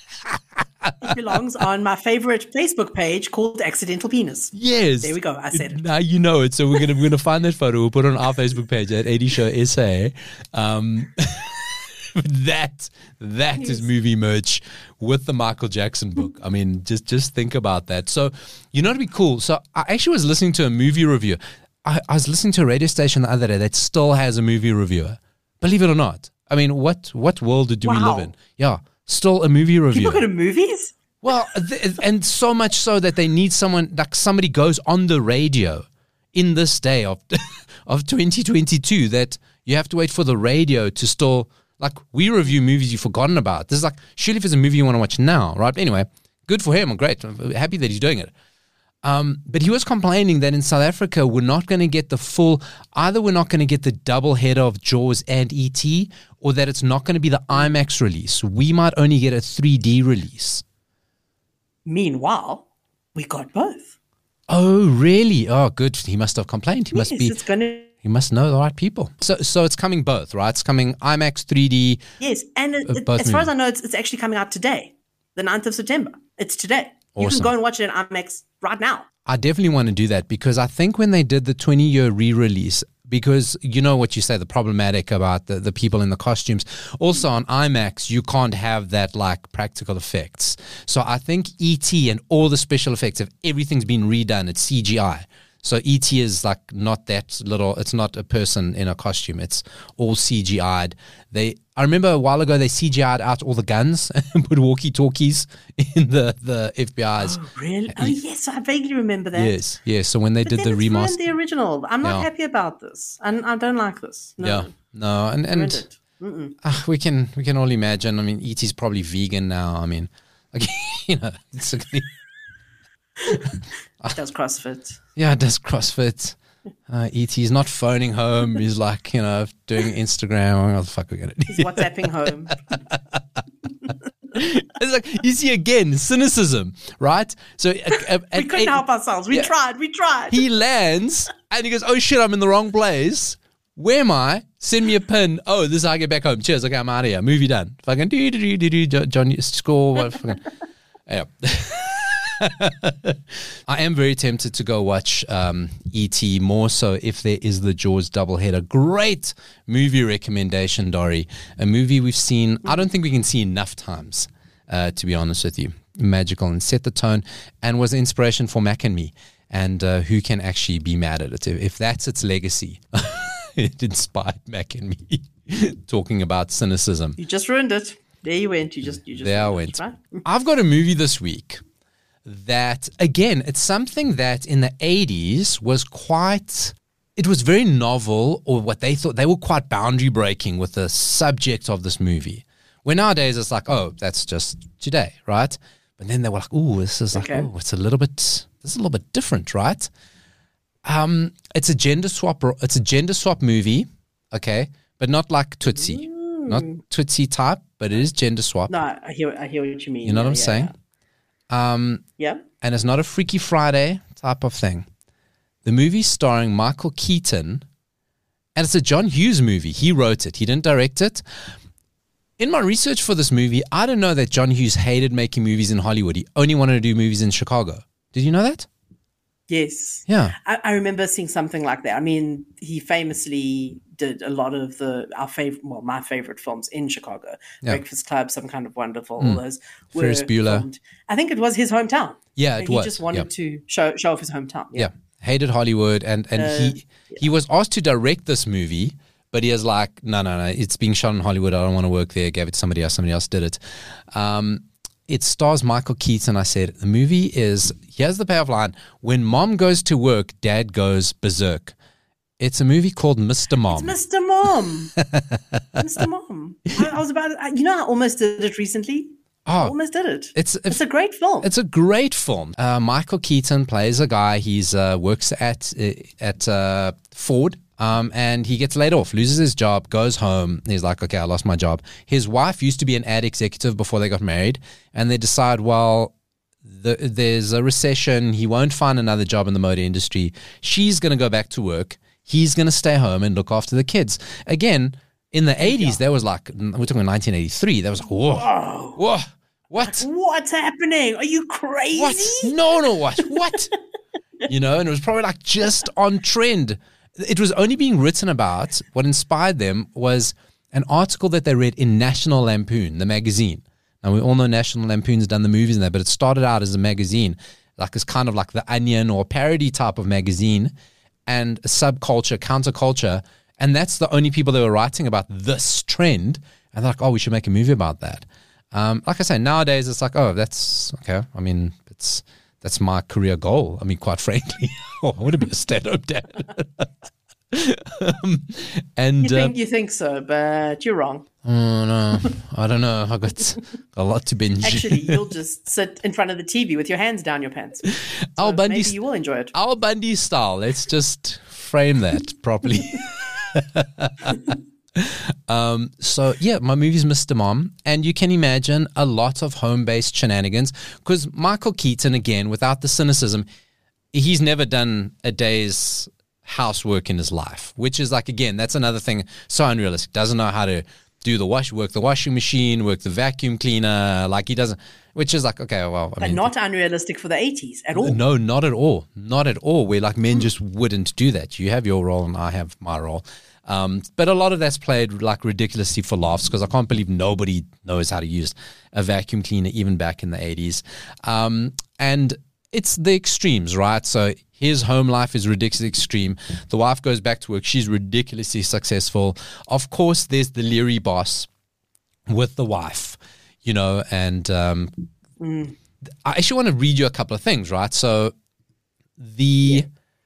Speaker 2: It belongs on my favorite Facebook page called Accidental Penis.
Speaker 1: Yes,
Speaker 2: there we go. I said it.
Speaker 1: Now you know it. So we're gonna we're gonna find that photo. We'll put it on our Facebook page at eighty Show S A. Um, that that yes. is movie merch with the Michael Jackson book. I mean, just just think about that. So you know, it'd be cool. So I actually was listening to a movie review. I, I was listening to a radio station the other day that still has a movie reviewer. Believe it or not. I mean, what what world do wow. we live in? Yeah, still a movie reviewer.
Speaker 2: People go to movies.
Speaker 1: Well, th- and so much so that they need someone, like somebody goes on the radio in this day of of twenty twenty-two, that you have to wait for the radio to still. Like, we review movies you've forgotten about. This is like, surely if it's a movie you want to watch now, right? Anyway, good for him. Great. I'm happy that he's doing it. Um, but he was complaining that in South Africa, we're not going to get the full, either we're not going to get the double header of Jaws and E T, or that it's not going to be the IMAX release. We might only get a three D release.
Speaker 2: Meanwhile, we got both.
Speaker 1: Oh, really? Oh, good. He must have complained. He
Speaker 2: yes,
Speaker 1: must be.
Speaker 2: It's going to.
Speaker 1: You must know the right people. So so it's coming both, right? It's coming IMAX, three D.
Speaker 2: Yes, and it, it, as far as I know, it's, it's actually coming out today, the ninth of September. It's today. Awesome. You can go and watch it in IMAX right now.
Speaker 1: I definitely want to do that because I think when they did the twenty-year re-release, because you know what you say, the problematic about the, the people in the costumes. Also on IMAX, you can't have that like practical effects. So I think E T and all the special effects, if everything's been redone, it's C G I. So E T is like not that little, it's not a person in a costume. It's all C G I'd. They, I remember a while ago they C G I'd out all the guns and put walkie-talkies in the, the F B I's.
Speaker 2: Oh, really? Oh, yes, I vaguely remember that.
Speaker 1: Yes, yes. So when they
Speaker 2: but
Speaker 1: did the remaster.
Speaker 2: the original. I'm not
Speaker 1: yeah.
Speaker 2: happy about this. And I, I don't like this. No.
Speaker 1: Yeah, no. And, and uh, we can we can all imagine. I mean, E T's probably vegan now. I mean, like, you know, it's okay.
Speaker 2: Does CrossFit.
Speaker 1: Yeah, does CrossFit. Uh, E T's not phoning home. He's like, you know, doing Instagram. What the fuck are we going to do?
Speaker 2: He's WhatsApping home.
Speaker 1: It's like, you see again, cynicism, right? So uh, uh,
Speaker 2: We couldn't uh, help ourselves. We yeah, tried. We tried.
Speaker 1: He lands and he goes, oh shit, I'm in the wrong place. Where am I? Send me a pin. Oh, this is how I get back home. Cheers. Okay, I'm out of here. Movie done. Fucking do do do do do. John score. What fucking. Yeah. I am very tempted to go watch um, E T, more so if there is the Jaws doubleheader. Great movie recommendation, Dory. A movie we've seen, I don't think we can see enough times, uh, to be honest with you. Magical and set the tone and was the inspiration for Mac and Me. And uh, who can actually be mad at it? If that's its legacy, it inspired Mac and Me talking about cynicism.
Speaker 2: You just ruined it. There you went. You just, you just
Speaker 1: there I went. It, right? I've got a movie this week that, again, it's something that in the eighties was quite, it was very novel, or what they thought, they were quite boundary breaking with the subject of this movie. Where nowadays it's like, oh, that's just today, right? But then they were like, oh, this is like, okay. oh, it's a little bit, this is a little bit different, right? Um, it's a gender swap, it's a gender swap movie, okay, but not like Tootsie, mm. not Tootsie type, but it is gender swap.
Speaker 2: No, I hear, I hear what you mean.
Speaker 1: You know
Speaker 2: yeah,
Speaker 1: what I'm
Speaker 2: yeah,
Speaker 1: saying?
Speaker 2: Yeah.
Speaker 1: Um,
Speaker 2: yeah.
Speaker 1: And it's not a Freaky Friday type of thing. The movie's starring Michael Keaton, and it's a John Hughes movie. He wrote it. He didn't direct it. In my research for this movie, I didn't know that John Hughes hated making movies in Hollywood. He only wanted to do movies in Chicago. Did you know that?
Speaker 2: Yes.
Speaker 1: Yeah.
Speaker 2: I, I remember seeing something like that. I mean, he famously did a lot of the our favorite, well, my favorite films in Chicago. Yeah. Breakfast Club, Some Kind of Wonderful, mm. all those.
Speaker 1: Ferris Bueller.
Speaker 2: Filmed. I think it was his hometown.
Speaker 1: Yeah, it
Speaker 2: he
Speaker 1: was.
Speaker 2: He just wanted
Speaker 1: yeah.
Speaker 2: to show show off his hometown. Yeah.
Speaker 1: yeah. Hated Hollywood, and and uh, he yeah. he was asked to direct this movie, but he was like, no, no, no, it's being shot in Hollywood. I don't want to work there. Gave it to somebody else. Somebody else did it. Um, It stars Michael Keaton. I said, the movie is, here's the payoff line. When mom goes to work, dad goes berserk. It's a movie called Mister Mom.
Speaker 2: It's Mister Mom. Mister Mom. I, I was about to, you know, I almost did it recently. Oh, I almost did it. It's, it's, it's a great film.
Speaker 1: It's a great film. Uh, Michael Keaton plays a guy. He's uh, works at at uh, Ford. Um, and he gets laid off, loses his job, goes home. He's like, okay, I lost my job. His wife used to be an ad executive before they got married. And they decide, well, the, there's a recession. He won't find another job in the motor industry. She's going to go back to work. He's going to stay home and look after the kids. Again, in the eighties, there was like, we're talking nineteen eighty-three. There was, whoa, whoa, whoa, what?
Speaker 2: What's happening? Are you crazy?
Speaker 1: What? No, no, what? What? You know, and it was probably like just on trend. It was only being written about, what inspired them was an article that they read in National Lampoon, the magazine. Now, we all know National Lampoon's done the movies in there, but it started out as a magazine, like it's kind of like The Onion or parody type of magazine, and a subculture, counterculture, and that's the only people that were writing about this trend, and they're like, oh, we should make a movie about that. Um, like I say, nowadays it's like, oh, that's, okay, I mean, it's... That's my career goal. I mean, quite frankly, oh, I want to be a stand-up dad. um, and
Speaker 2: you think uh, you think so, but you're wrong.
Speaker 1: Oh no, I don't know. I got a lot to binge.
Speaker 2: Actually, you'll just sit in front of the T V with your hands down your pants. So
Speaker 1: Al Bundy,
Speaker 2: maybe you will enjoy it.
Speaker 1: Al Bundy style. Let's just frame that properly. Um, so yeah, my movie's Mister Mom, and you can imagine a lot of home-based shenanigans because Michael Keaton, again, without the cynicism, he's never done a day's housework in his life, which is like, again, that's another thing so unrealistic. Doesn't know how to do the wash, work the washing machine, work the vacuum cleaner, like he doesn't, which is like, okay, well, I
Speaker 2: but
Speaker 1: mean,
Speaker 2: not unrealistic for the eighties at all.
Speaker 1: No, not at all. Not at all. Where like men just wouldn't do that. You have your role and I have my role. Um, but a lot of that's played like ridiculously for laughs because I can't believe nobody knows how to use a vacuum cleaner even back in the eighties. Um, and it's the extremes, right? So his home life is ridiculously extreme. The wife goes back to work. She's ridiculously successful. Of course, there's the leery boss with the wife, you know, and um, mm. I actually want to read you a couple of things, right? So the... Yeah.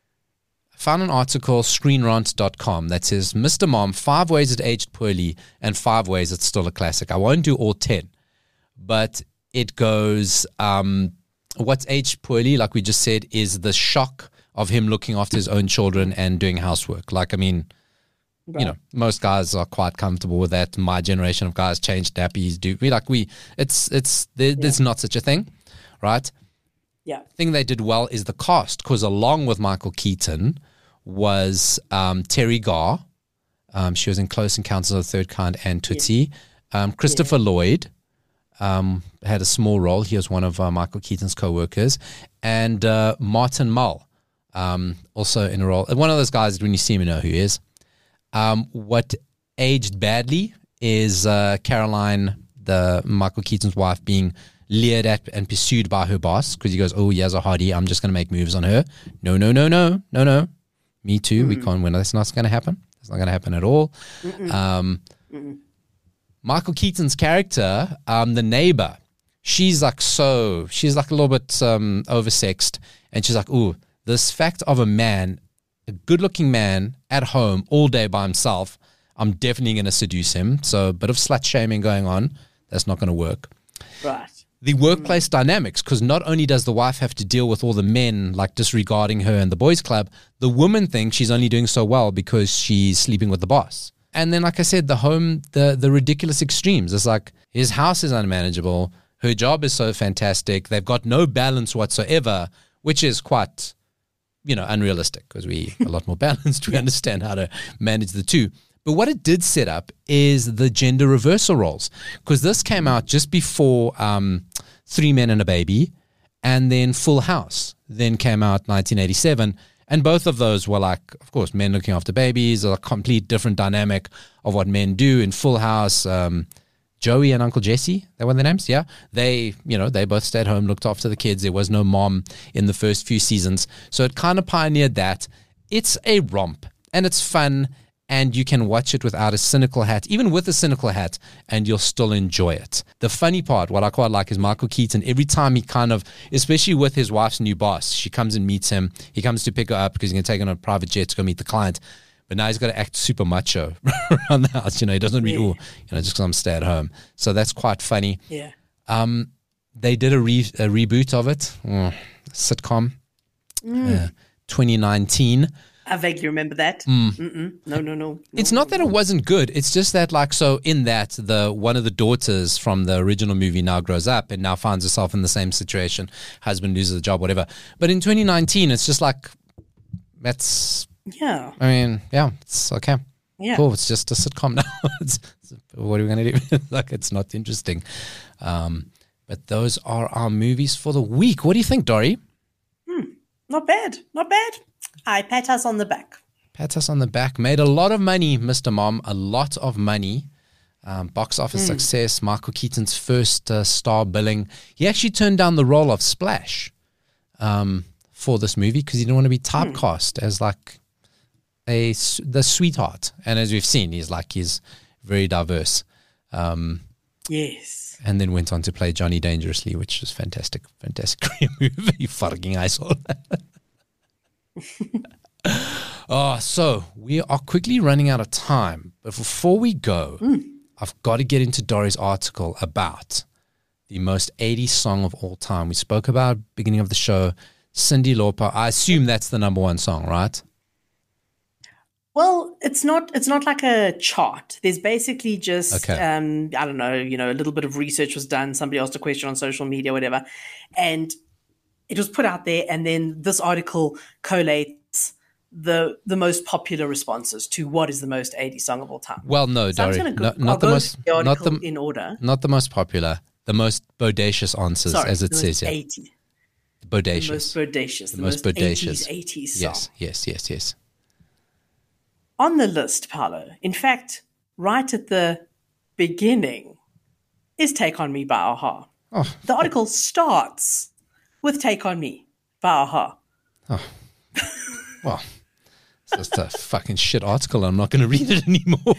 Speaker 1: Found an article, screen rant dot com, that says, Mister Mom, five ways it aged poorly and five ways it's still a classic. I won't do all ten, but it goes, um, what's aged poorly, like we just said, is the shock of him looking after his own children and doing housework. Like, I mean, right. you know, most guys are quite comfortable with that. My generation of guys change nappies, do we like we, it's, it's, there, yeah. there's not such a thing, right?
Speaker 2: Yeah.
Speaker 1: The thing they did well is the cast, because along with Michael Keaton was um, Terry Garr. Um, she was in Close Encounters of the Third Kind and Tootsie. Yeah. Um, Christopher yeah. Lloyd um, had a small role. He was one of uh, Michael Keaton's co-workers. And uh, Martin Mull, um, also in a role. One of those guys, when you see him, you know who he is. Um, what aged badly is uh, Caroline, the Michael Keaton's wife, being leered at and pursued by her boss because he goes, oh, Yazza Hardy, I'm just going to make moves on her. No, no, no, no, no, no. Me too. Mm-hmm. We can't win. That's not going to happen. It's not going to happen at all. Um, Michael Keaton's character, um, the neighbor, she's like so, she's like a little bit um, oversexed. And she's like, ooh, this fact of a man, a good-looking man at home all day by himself, I'm definitely going to seduce him. So a bit of slut shaming going on. That's not going to work.
Speaker 2: Right.
Speaker 1: The workplace dynamics, because not only does the wife have to deal with all the men like disregarding her and the boys club, the woman thinks she's only doing so well because she's sleeping with the boss. And then, like I said, the home, the the ridiculous extremes. It's like his house is unmanageable. Her job is so fantastic. They've got no balance whatsoever, which is quite, you know, unrealistic because we a lot more balanced. We yeah. understand how to manage the two. But what it did set up is the gender reversal roles, because this came out just before um, Three Men and a Baby, and then Full House then came out nineteen eighty-seven. And both of those were like, of course, men looking after babies, a complete different dynamic of what men do. In Full House, um, Joey and Uncle Jesse, they were their names, yeah? They, you know, they both stayed home, looked after the kids. There was no mom in the first few seasons. So it kind of pioneered that. It's a romp, and it's fun, and you can watch it without a cynical hat, even with a cynical hat, and you'll still enjoy it. The funny part, what I quite like, is Michael Keaton, every time he kind of, especially with his wife's new boss, she comes and meets him. He comes to pick her up because he's going to take her on a private jet to go meet the client. But now he's got to act super macho around the house. You know, he doesn't really, yeah. you know, just because I'm stay at home. So that's quite funny.
Speaker 2: Yeah.
Speaker 1: Um, they did a, re- a reboot of it, mm, sitcom, mm. uh, twenty nineteen.
Speaker 2: I vaguely remember that.
Speaker 1: Mm.
Speaker 2: No, no, no, no.
Speaker 1: It's not that it wasn't good. It's just that, like, so in that, the one of the daughters from the original movie now grows up and now finds herself in the same situation. Husband loses the job, whatever. But in twenty nineteen, it's just like, that's...
Speaker 2: Yeah.
Speaker 1: I mean, yeah, it's okay.
Speaker 2: Yeah.
Speaker 1: Cool. It's just a sitcom now. it's, it's, what are we going to do? Like, it's not interesting. Um, but those are our movies for the week. What do you think, Dori?
Speaker 2: Hmm. Not bad. Not bad. I pat us on the back.
Speaker 1: Pat us on the back. Made a lot of money, Mister Mom. A lot of money. Um, box office mm. success. Michael Keaton's first uh, star billing. He actually turned down the role of Splash um, for this movie because he didn't want to be typecast mm. as like a the sweetheart. And as we've seen, he's like he's very diverse. Um,
Speaker 2: yes.
Speaker 1: And then went on to play Johnny Dangerously, which was fantastic. Fantastic movie. Fucking asshole. Oh, so we are quickly running out of time. But before we go, mm. I've got to get into Dori's article about the most eighties song of all time. We spoke about beginning of the show, Cyndi Lauper. I assume that's the number one song, right?
Speaker 2: Well, it's not. It's not like a chart. There's basically just,
Speaker 1: okay.
Speaker 2: um, I don't know, you know, a little bit of research was done. Somebody asked a question on social media, whatever, and it was put out there. And then this article collates the the most popular responses to what is the most eighties song of all time.
Speaker 1: Well, no,
Speaker 2: so
Speaker 1: Dori,
Speaker 2: go,
Speaker 1: no, not the most,
Speaker 2: the
Speaker 1: not the
Speaker 2: in order,
Speaker 1: not the most popular, the most bodacious answers,
Speaker 2: Sorry,
Speaker 1: as it
Speaker 2: the
Speaker 1: says here.
Speaker 2: eighty.
Speaker 1: Bodacious,
Speaker 2: the most bodacious, the,
Speaker 1: the
Speaker 2: most,
Speaker 1: most bodacious,
Speaker 2: eighties song.
Speaker 1: Yes, yes, yes, yes.
Speaker 2: On the list, Paolo, in fact, right at the beginning, is Take On Me by a-ha.
Speaker 1: Oh,
Speaker 2: the article starts with Take On Me by a-ha.
Speaker 1: Oh, well, it's just a fucking shit article. I'm not going to read it anymore.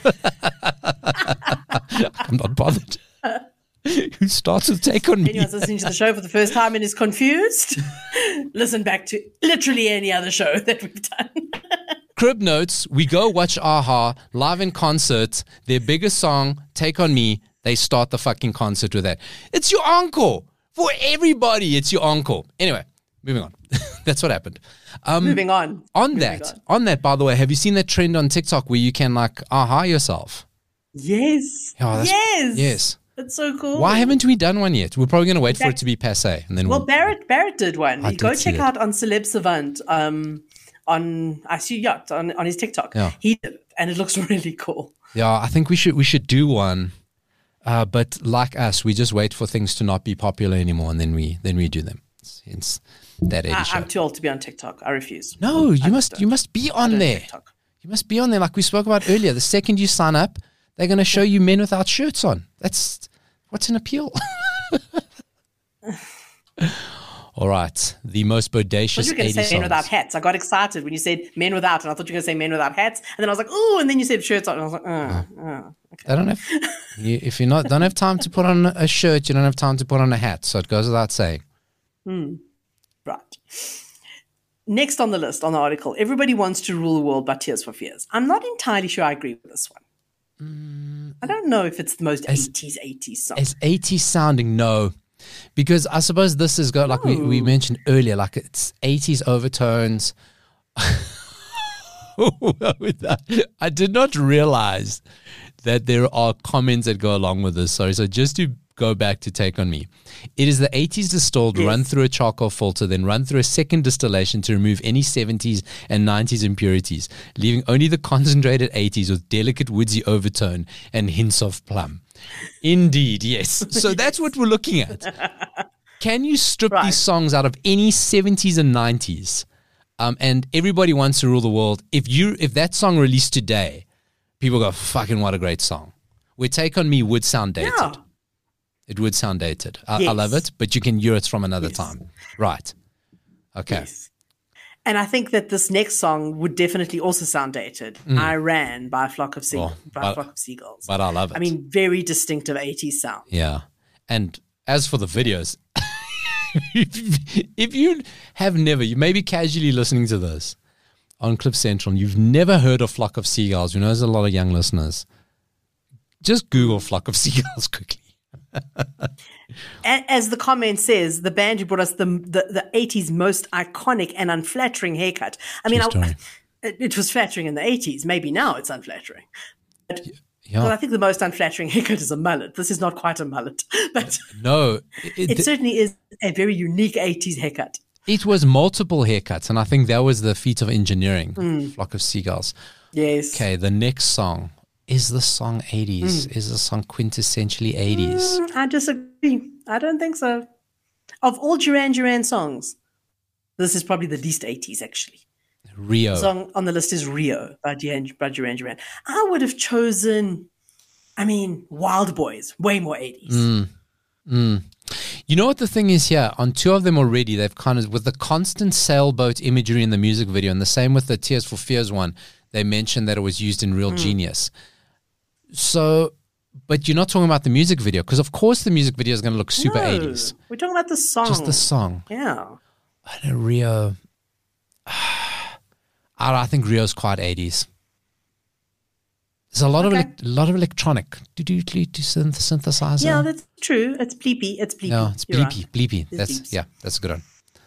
Speaker 1: I'm not bothered. Who starts with Take On Me?
Speaker 2: Anyone's listening to the show for the first time and is confused, listen back to literally any other show that we've done.
Speaker 1: Crib notes, we go watch a-ha live in concert. Their biggest song, Take On Me, they start the fucking concert with that. It's your uncle. For everybody, it's your uncle. Anyway, moving on. That's what happened. Um,
Speaker 2: moving on.
Speaker 1: On
Speaker 2: moving
Speaker 1: that,
Speaker 2: on.
Speaker 1: on that, by the way, have you seen that trend on TikTok where you can like a-ha yourself?
Speaker 2: Yes.
Speaker 1: Oh,
Speaker 2: yes.
Speaker 1: Yes.
Speaker 2: That's so cool.
Speaker 1: Why haven't we done one yet? We're probably going to wait for it to be passé. And then
Speaker 2: well,
Speaker 1: we'll,
Speaker 2: Barrett Barrett did one.
Speaker 1: I
Speaker 2: Go
Speaker 1: did
Speaker 2: check
Speaker 1: it.
Speaker 2: out on Celeb Savant. Um, on I see yacht on, on his TikTok.
Speaker 1: Yeah.
Speaker 2: He did it, and it looks really cool.
Speaker 1: Yeah, I think we should we should do one. Uh, but like us, we just wait for things to not be popular anymore, and then we then we do them. It's, it's that eighties show.
Speaker 2: I'm too old to be on TikTok. I refuse.
Speaker 1: No, you
Speaker 2: I
Speaker 1: must you must be on there. TikTok. You must be on there, like we spoke about earlier. The second you sign up, they're going to show you men without shirts on. That's what's an appeal. All right, the most bodacious.
Speaker 2: I thought you were going to say
Speaker 1: songs.
Speaker 2: men without hats. I got excited when you said men without, and I thought you were going to say men without hats. And then I was like, ooh, and then you said shirts on, and I was like, oh, oh. oh okay.
Speaker 1: They don't have. You, if you're not don't have time to put on a shirt, you don't have time to put on a hat. So it goes without saying.
Speaker 2: Hmm. Right. Next on the list on the article, Everybody Wants to Rule the World by Tears for Fears. I'm not entirely sure I agree with this one.
Speaker 1: Mm,
Speaker 2: I don't know if it's the most
Speaker 1: as,
Speaker 2: eighties eighties song.
Speaker 1: As eighties sounding, no. Because I suppose this has got, like we, we mentioned earlier, like it's eighties overtones. I did not realize that there are comments that go along with this. Sorry, so just to go back to Take On Me. It is the eighties distilled, yes. run through a charcoal filter, then run through a second distillation to remove any seventies and nineties impurities, leaving only the concentrated eighties with delicate woodsy overtone and hints of plum. Indeed, yes. So that's what we're looking at. Can you strip right. these songs out of any seventies and nineties? Um, and Everybody Wants to Rule the World. If you if that song released today, people go, fucking what a great song. Where Take On Me would sound dated.
Speaker 2: Yeah.
Speaker 1: It would sound dated. I,
Speaker 2: yes.
Speaker 1: I love it, but you can hear it from another
Speaker 2: yes.
Speaker 1: time. Right. Okay.
Speaker 2: Yes. And I think that this next song would definitely also sound dated. Mm. I Ran by a Flock of, Se-
Speaker 1: oh,
Speaker 2: by
Speaker 1: but,
Speaker 2: a flock of Seagulls.
Speaker 1: But I love it.
Speaker 2: I mean, very distinctive eighties sound.
Speaker 1: Yeah. And as for the videos, if, if you have never, you may be casually listening to this, on Cliff Central and you've never heard of Flock of Seagulls, you know, there's a lot of young listeners. Just Google Flock of Seagulls quickly.
Speaker 2: As the comment says, the band who brought us the, the, the eighties most iconic and unflattering haircut. I mean, I, it, it was flattering in the eighties. Maybe now it's unflattering. But, yeah. But I think the most unflattering haircut is a mullet. This is not quite a mullet. But
Speaker 1: no,
Speaker 2: it, it certainly is a very unique eighties haircut.
Speaker 1: It was multiple haircuts, and I think that was the feat of engineering,
Speaker 2: mm.
Speaker 1: Flock of Seagulls.
Speaker 2: Yes.
Speaker 1: Okay, the next song. Is the song eighties? Mm. Is the song quintessentially eighties?
Speaker 2: Mm, I disagree. I don't think so. Of all Duran Duran songs, this is probably the least eighties, actually.
Speaker 1: Rio.
Speaker 2: The song on the list is Rio by Duran, by Duran Duran. I would have chosen, I mean, Wild Boys, way more eighties.
Speaker 1: Mm. Mm. You know what the thing is here? On two of them already, they've kind of, with the constant sailboat imagery in the music video, and the same with the Tears for Fears one, they mentioned that it was used in Real mm. Genius. So, but you're not talking about the music video, because of course the music video is going to look super
Speaker 2: no,
Speaker 1: eighties.
Speaker 2: We're talking about the song.
Speaker 1: Just the song.
Speaker 2: Yeah.
Speaker 1: I don't know, Rio. I think Rio's quite eighties. There's a lot okay. of ele- a lot of electronic. Do do do synth synthesizer.
Speaker 2: Yeah, that's true. It's bleepy. It's bleepy.
Speaker 1: No, it's bleepy. Right. Bleepy.
Speaker 2: It's
Speaker 1: that's
Speaker 2: bleeps.
Speaker 1: Yeah, that's a good one.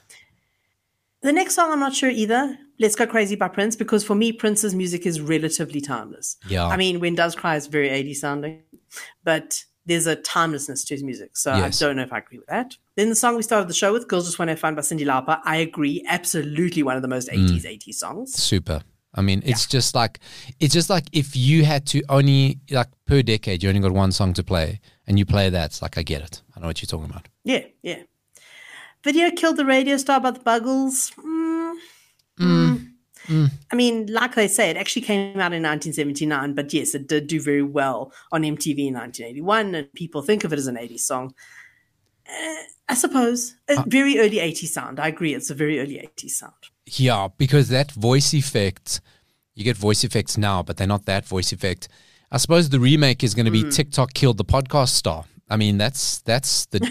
Speaker 2: The next song, I'm not sure either. Let's Go Crazy by Prince, because for me, Prince's music is relatively timeless.
Speaker 1: Yeah.
Speaker 2: I mean, When Doves Cry is very eighties sounding, but there's a timelessness to his music. So yes. I don't know if I agree with that. Then the song we started the show with, Girls Just Want to Have Fun by Cyndi Lauper. I agree. Absolutely one of the most eighties, mm. eighties songs.
Speaker 1: Super. I mean, it's yeah. just like, it's just like if you had to only, like per decade, you only got one song to play and you play that, it's like, I get it. I know what you're talking about.
Speaker 2: Yeah, yeah. Video Killed the Radio Star by the Buggles. Mm,
Speaker 1: mm. Mm.
Speaker 2: I mean, like they say, it actually came out in nineteen seventy-nine, but yes, it did do very well on M T V in nineteen eighty-one, and people think of it as an eighties song. Uh, I suppose. A uh, very early eighties sound. I agree, it's a very early eighties sound.
Speaker 1: Yeah, because that voice effect, you get voice effects now, but they're not that voice effect. I suppose the remake is going to be mm. TikTok Killed the Podcast Star. I mean, that's that's the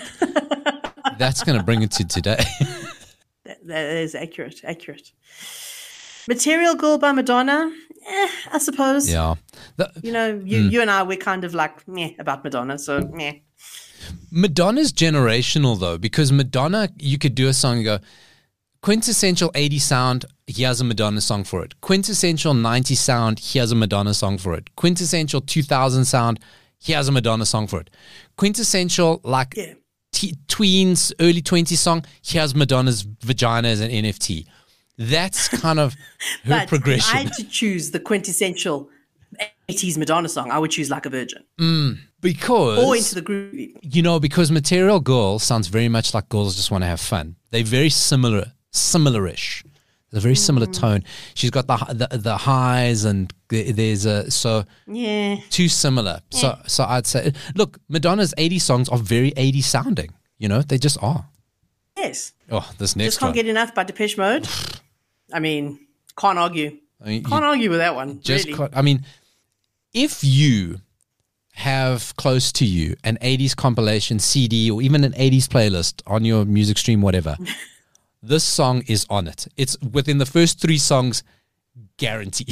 Speaker 1: that's going to bring it to today.
Speaker 2: that, that is accurate, accurate. Material Girl by Madonna, eh, I suppose.
Speaker 1: Yeah. The,
Speaker 2: you know, you, mm. you and I, we're kind of like, meh, about Madonna, so meh.
Speaker 1: Madonna's generational, though, because Madonna, you could do a song and go, quintessential eighties sound, here's a Madonna song for it. Quintessential nineties sound, here's a Madonna song for it. Quintessential two thousand sound, here's a Madonna song for it. Quintessential, like,
Speaker 2: yeah.
Speaker 1: t- tweens, early twenties song, here's Madonna's vagina as an N F T. That's kind of her
Speaker 2: but
Speaker 1: progression.
Speaker 2: If I had to choose the quintessential eighties Madonna song, I would choose Like a Virgin.
Speaker 1: Mm, because...
Speaker 2: Or Into the Groove.
Speaker 1: You know, because Material Girl sounds very much like Girls Just Want to Have Fun. They're very similar, similar-ish. There's a very similar mm. tone. She's got the, the the highs and there's a... So,
Speaker 2: yeah.
Speaker 1: Too similar. Yeah. So so I'd say... Look, Madonna's eighties songs are very eighties sounding. You know, they just are.
Speaker 2: Yes.
Speaker 1: Oh, this next
Speaker 2: Just Can't
Speaker 1: one.
Speaker 2: Get Enough by Depeche Mode. I mean, can't argue. I mean, can't you, argue with that one.
Speaker 1: Just
Speaker 2: really.
Speaker 1: can't, I mean, if you have close to you an eighties compilation C D or even an eighties playlist on your music stream, whatever, this song is on it. It's within the first three songs, guaranteed.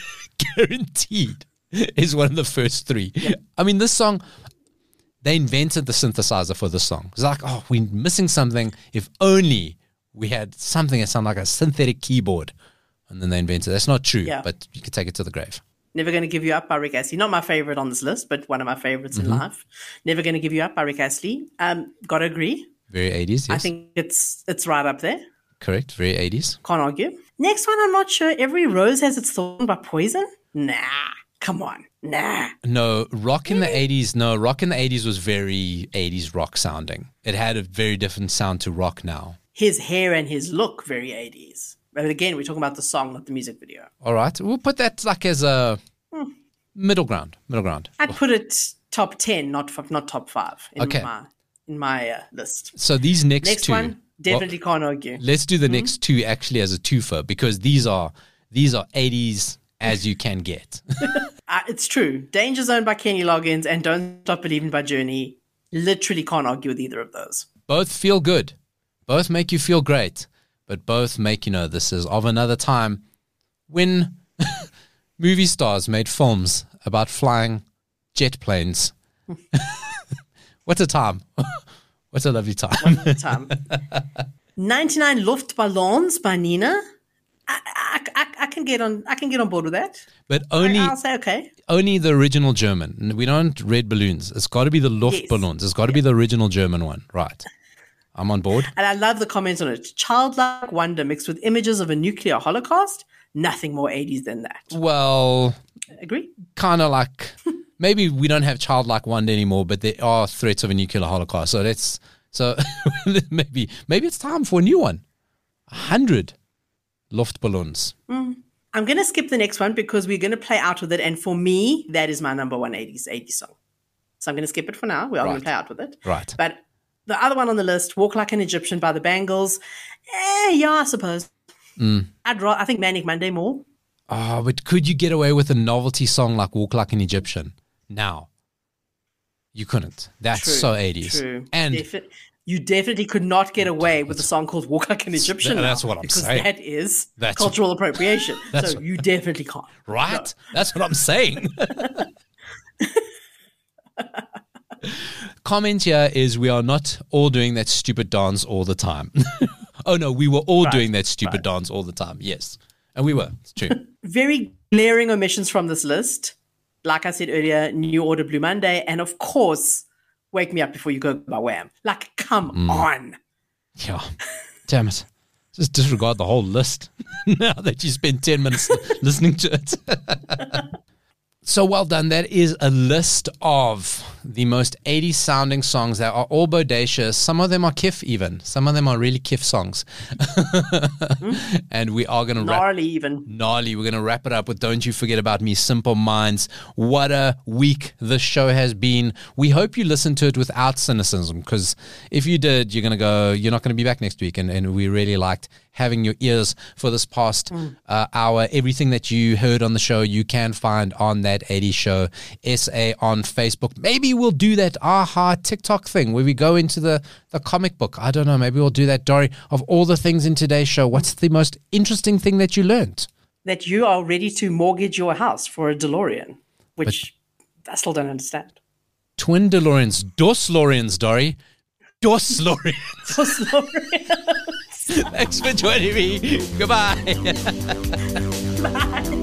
Speaker 1: Guaranteed is one of the first three. Yeah. I mean, this song, they invented the synthesizer for this song. It's like, oh, we're missing something. If only we had something that sounded like a synthetic keyboard. And then they invented it. That's not true, yeah. but you can take it to the grave.
Speaker 2: Never Gonna Give You Up by Rick Astley. Not my favorite on this list, but one of my favorites mm-hmm. in life. Never Gonna Give You Up by Rick Astley. Um, gotta agree.
Speaker 1: Very eighties, yes.
Speaker 2: I think it's it's right up there.
Speaker 1: Correct, very eighties.
Speaker 2: Can't argue. Next one, I'm not sure. Every Rose Has Its Thorn by Poison? Nah, come on. Nah.
Speaker 1: No, rock in the eighties, no, rock in the eighties was very eighties rock sounding. It had a very different sound to rock now.
Speaker 2: His hair and his look, very eighties. But again, we're talking about the song, not the music video.
Speaker 1: All right. We'll put that like as a hmm. middle ground. Middle ground.
Speaker 2: I'd put it top ten, not not top five in
Speaker 1: okay.
Speaker 2: my in my uh, list.
Speaker 1: So these next,
Speaker 2: next
Speaker 1: two.
Speaker 2: Next one, definitely well, can't argue.
Speaker 1: Let's do the
Speaker 2: mm-hmm.
Speaker 1: next two actually as a twofer because these are these are eighties as you can get.
Speaker 2: uh, it's true. Danger Zone by Kenny Loggins and Don't Stop Believing by Journey. Literally can't argue with either of those.
Speaker 1: Both feel good. Both make you feel great. But both make, you know, this is of another time, when movie stars made films about flying jet planes. What a time. What a lovely time.
Speaker 2: What a time. ninety-nine Luftballons by Nina. I, I, I, I can get on I can get on board with that.
Speaker 1: But only
Speaker 2: I, I'll say okay.
Speaker 1: Only the original German. We don't red balloons. It's got to be the Luftballons. Yes. It's got to yeah. be the original German one. Right. I'm on board.
Speaker 2: And I love the comments on it. Childlike wonder mixed with images of a nuclear holocaust. Nothing more eighties than that.
Speaker 1: Well,
Speaker 2: agree.
Speaker 1: Kind of like maybe we don't have childlike wonder anymore, but there are threats of a nuclear holocaust. So that's so maybe maybe it's time for a new one. A hundred Luftballons.
Speaker 2: Mm. I'm going to skip the next one because we're going to play out with it. And for me, that is my number one eighties, eighties song. So I'm going to skip it for now. We are right. going to play out with it.
Speaker 1: Right.
Speaker 2: But the other one on the list, Walk Like an Egyptian by the Bangles. Eh, yeah, I suppose.
Speaker 1: Mm.
Speaker 2: I'd ra- I think Manic Monday more.
Speaker 1: Oh, but could you get away with a novelty song like Walk Like an Egyptian now? You couldn't. That's
Speaker 2: true,
Speaker 1: so eighties.
Speaker 2: True.
Speaker 1: And
Speaker 2: Defi- you definitely could not get away with a song called Walk Like an Egyptian.
Speaker 1: Th- that's
Speaker 2: now,
Speaker 1: what I'm
Speaker 2: because
Speaker 1: saying.
Speaker 2: That is
Speaker 1: that's
Speaker 2: cultural what, appropriation. So
Speaker 1: what,
Speaker 2: you definitely can't.
Speaker 1: Right?
Speaker 2: No.
Speaker 1: That's what I'm saying. Comment here is we are not all doing that stupid dance all the time. Oh, no, we were all right, doing that stupid right. dance all the time. Yes. And we were. It's true.
Speaker 2: Very glaring omissions from this list. Like I said earlier, New Order, Blue Monday, and of course, Wake Me Up Before You Go by Wham. Like, come mm. on.
Speaker 1: Yeah. Damn it. Just disregard the whole list now that you spent ten minutes listening to it. So well done. That is a list of the most eighties sounding songs that are all bodacious. Some of them are kiff even. Some of them are really kiff songs. mm. And we are going to wrap
Speaker 2: Gnarly even.
Speaker 1: Gnarly. We're going to wrap it up with Don't You Forget About Me, Simple Minds. What a week this show has been. We hope you listened to it without cynicism, because if you did, you're going to go, you're not going to be back next week. And, and we really liked having your ears for this past mm. uh, hour. Everything that you heard on the show, you can find on That eighties Show S A on Facebook. Maybe we'll do that aha TikTok thing where we go into the, the comic book. I don't know. Maybe we'll do that, Dori. Of all the things in today's show, what's the most interesting thing that you learned?
Speaker 2: That you are ready to mortgage your house for a DeLorean, which but I still don't understand.
Speaker 1: Twin DeLoreans. Dos Loreans, Dori. Dos Loreans.
Speaker 2: Dos Loreans.
Speaker 1: Thanks for joining me. Goodbye.
Speaker 2: Bye.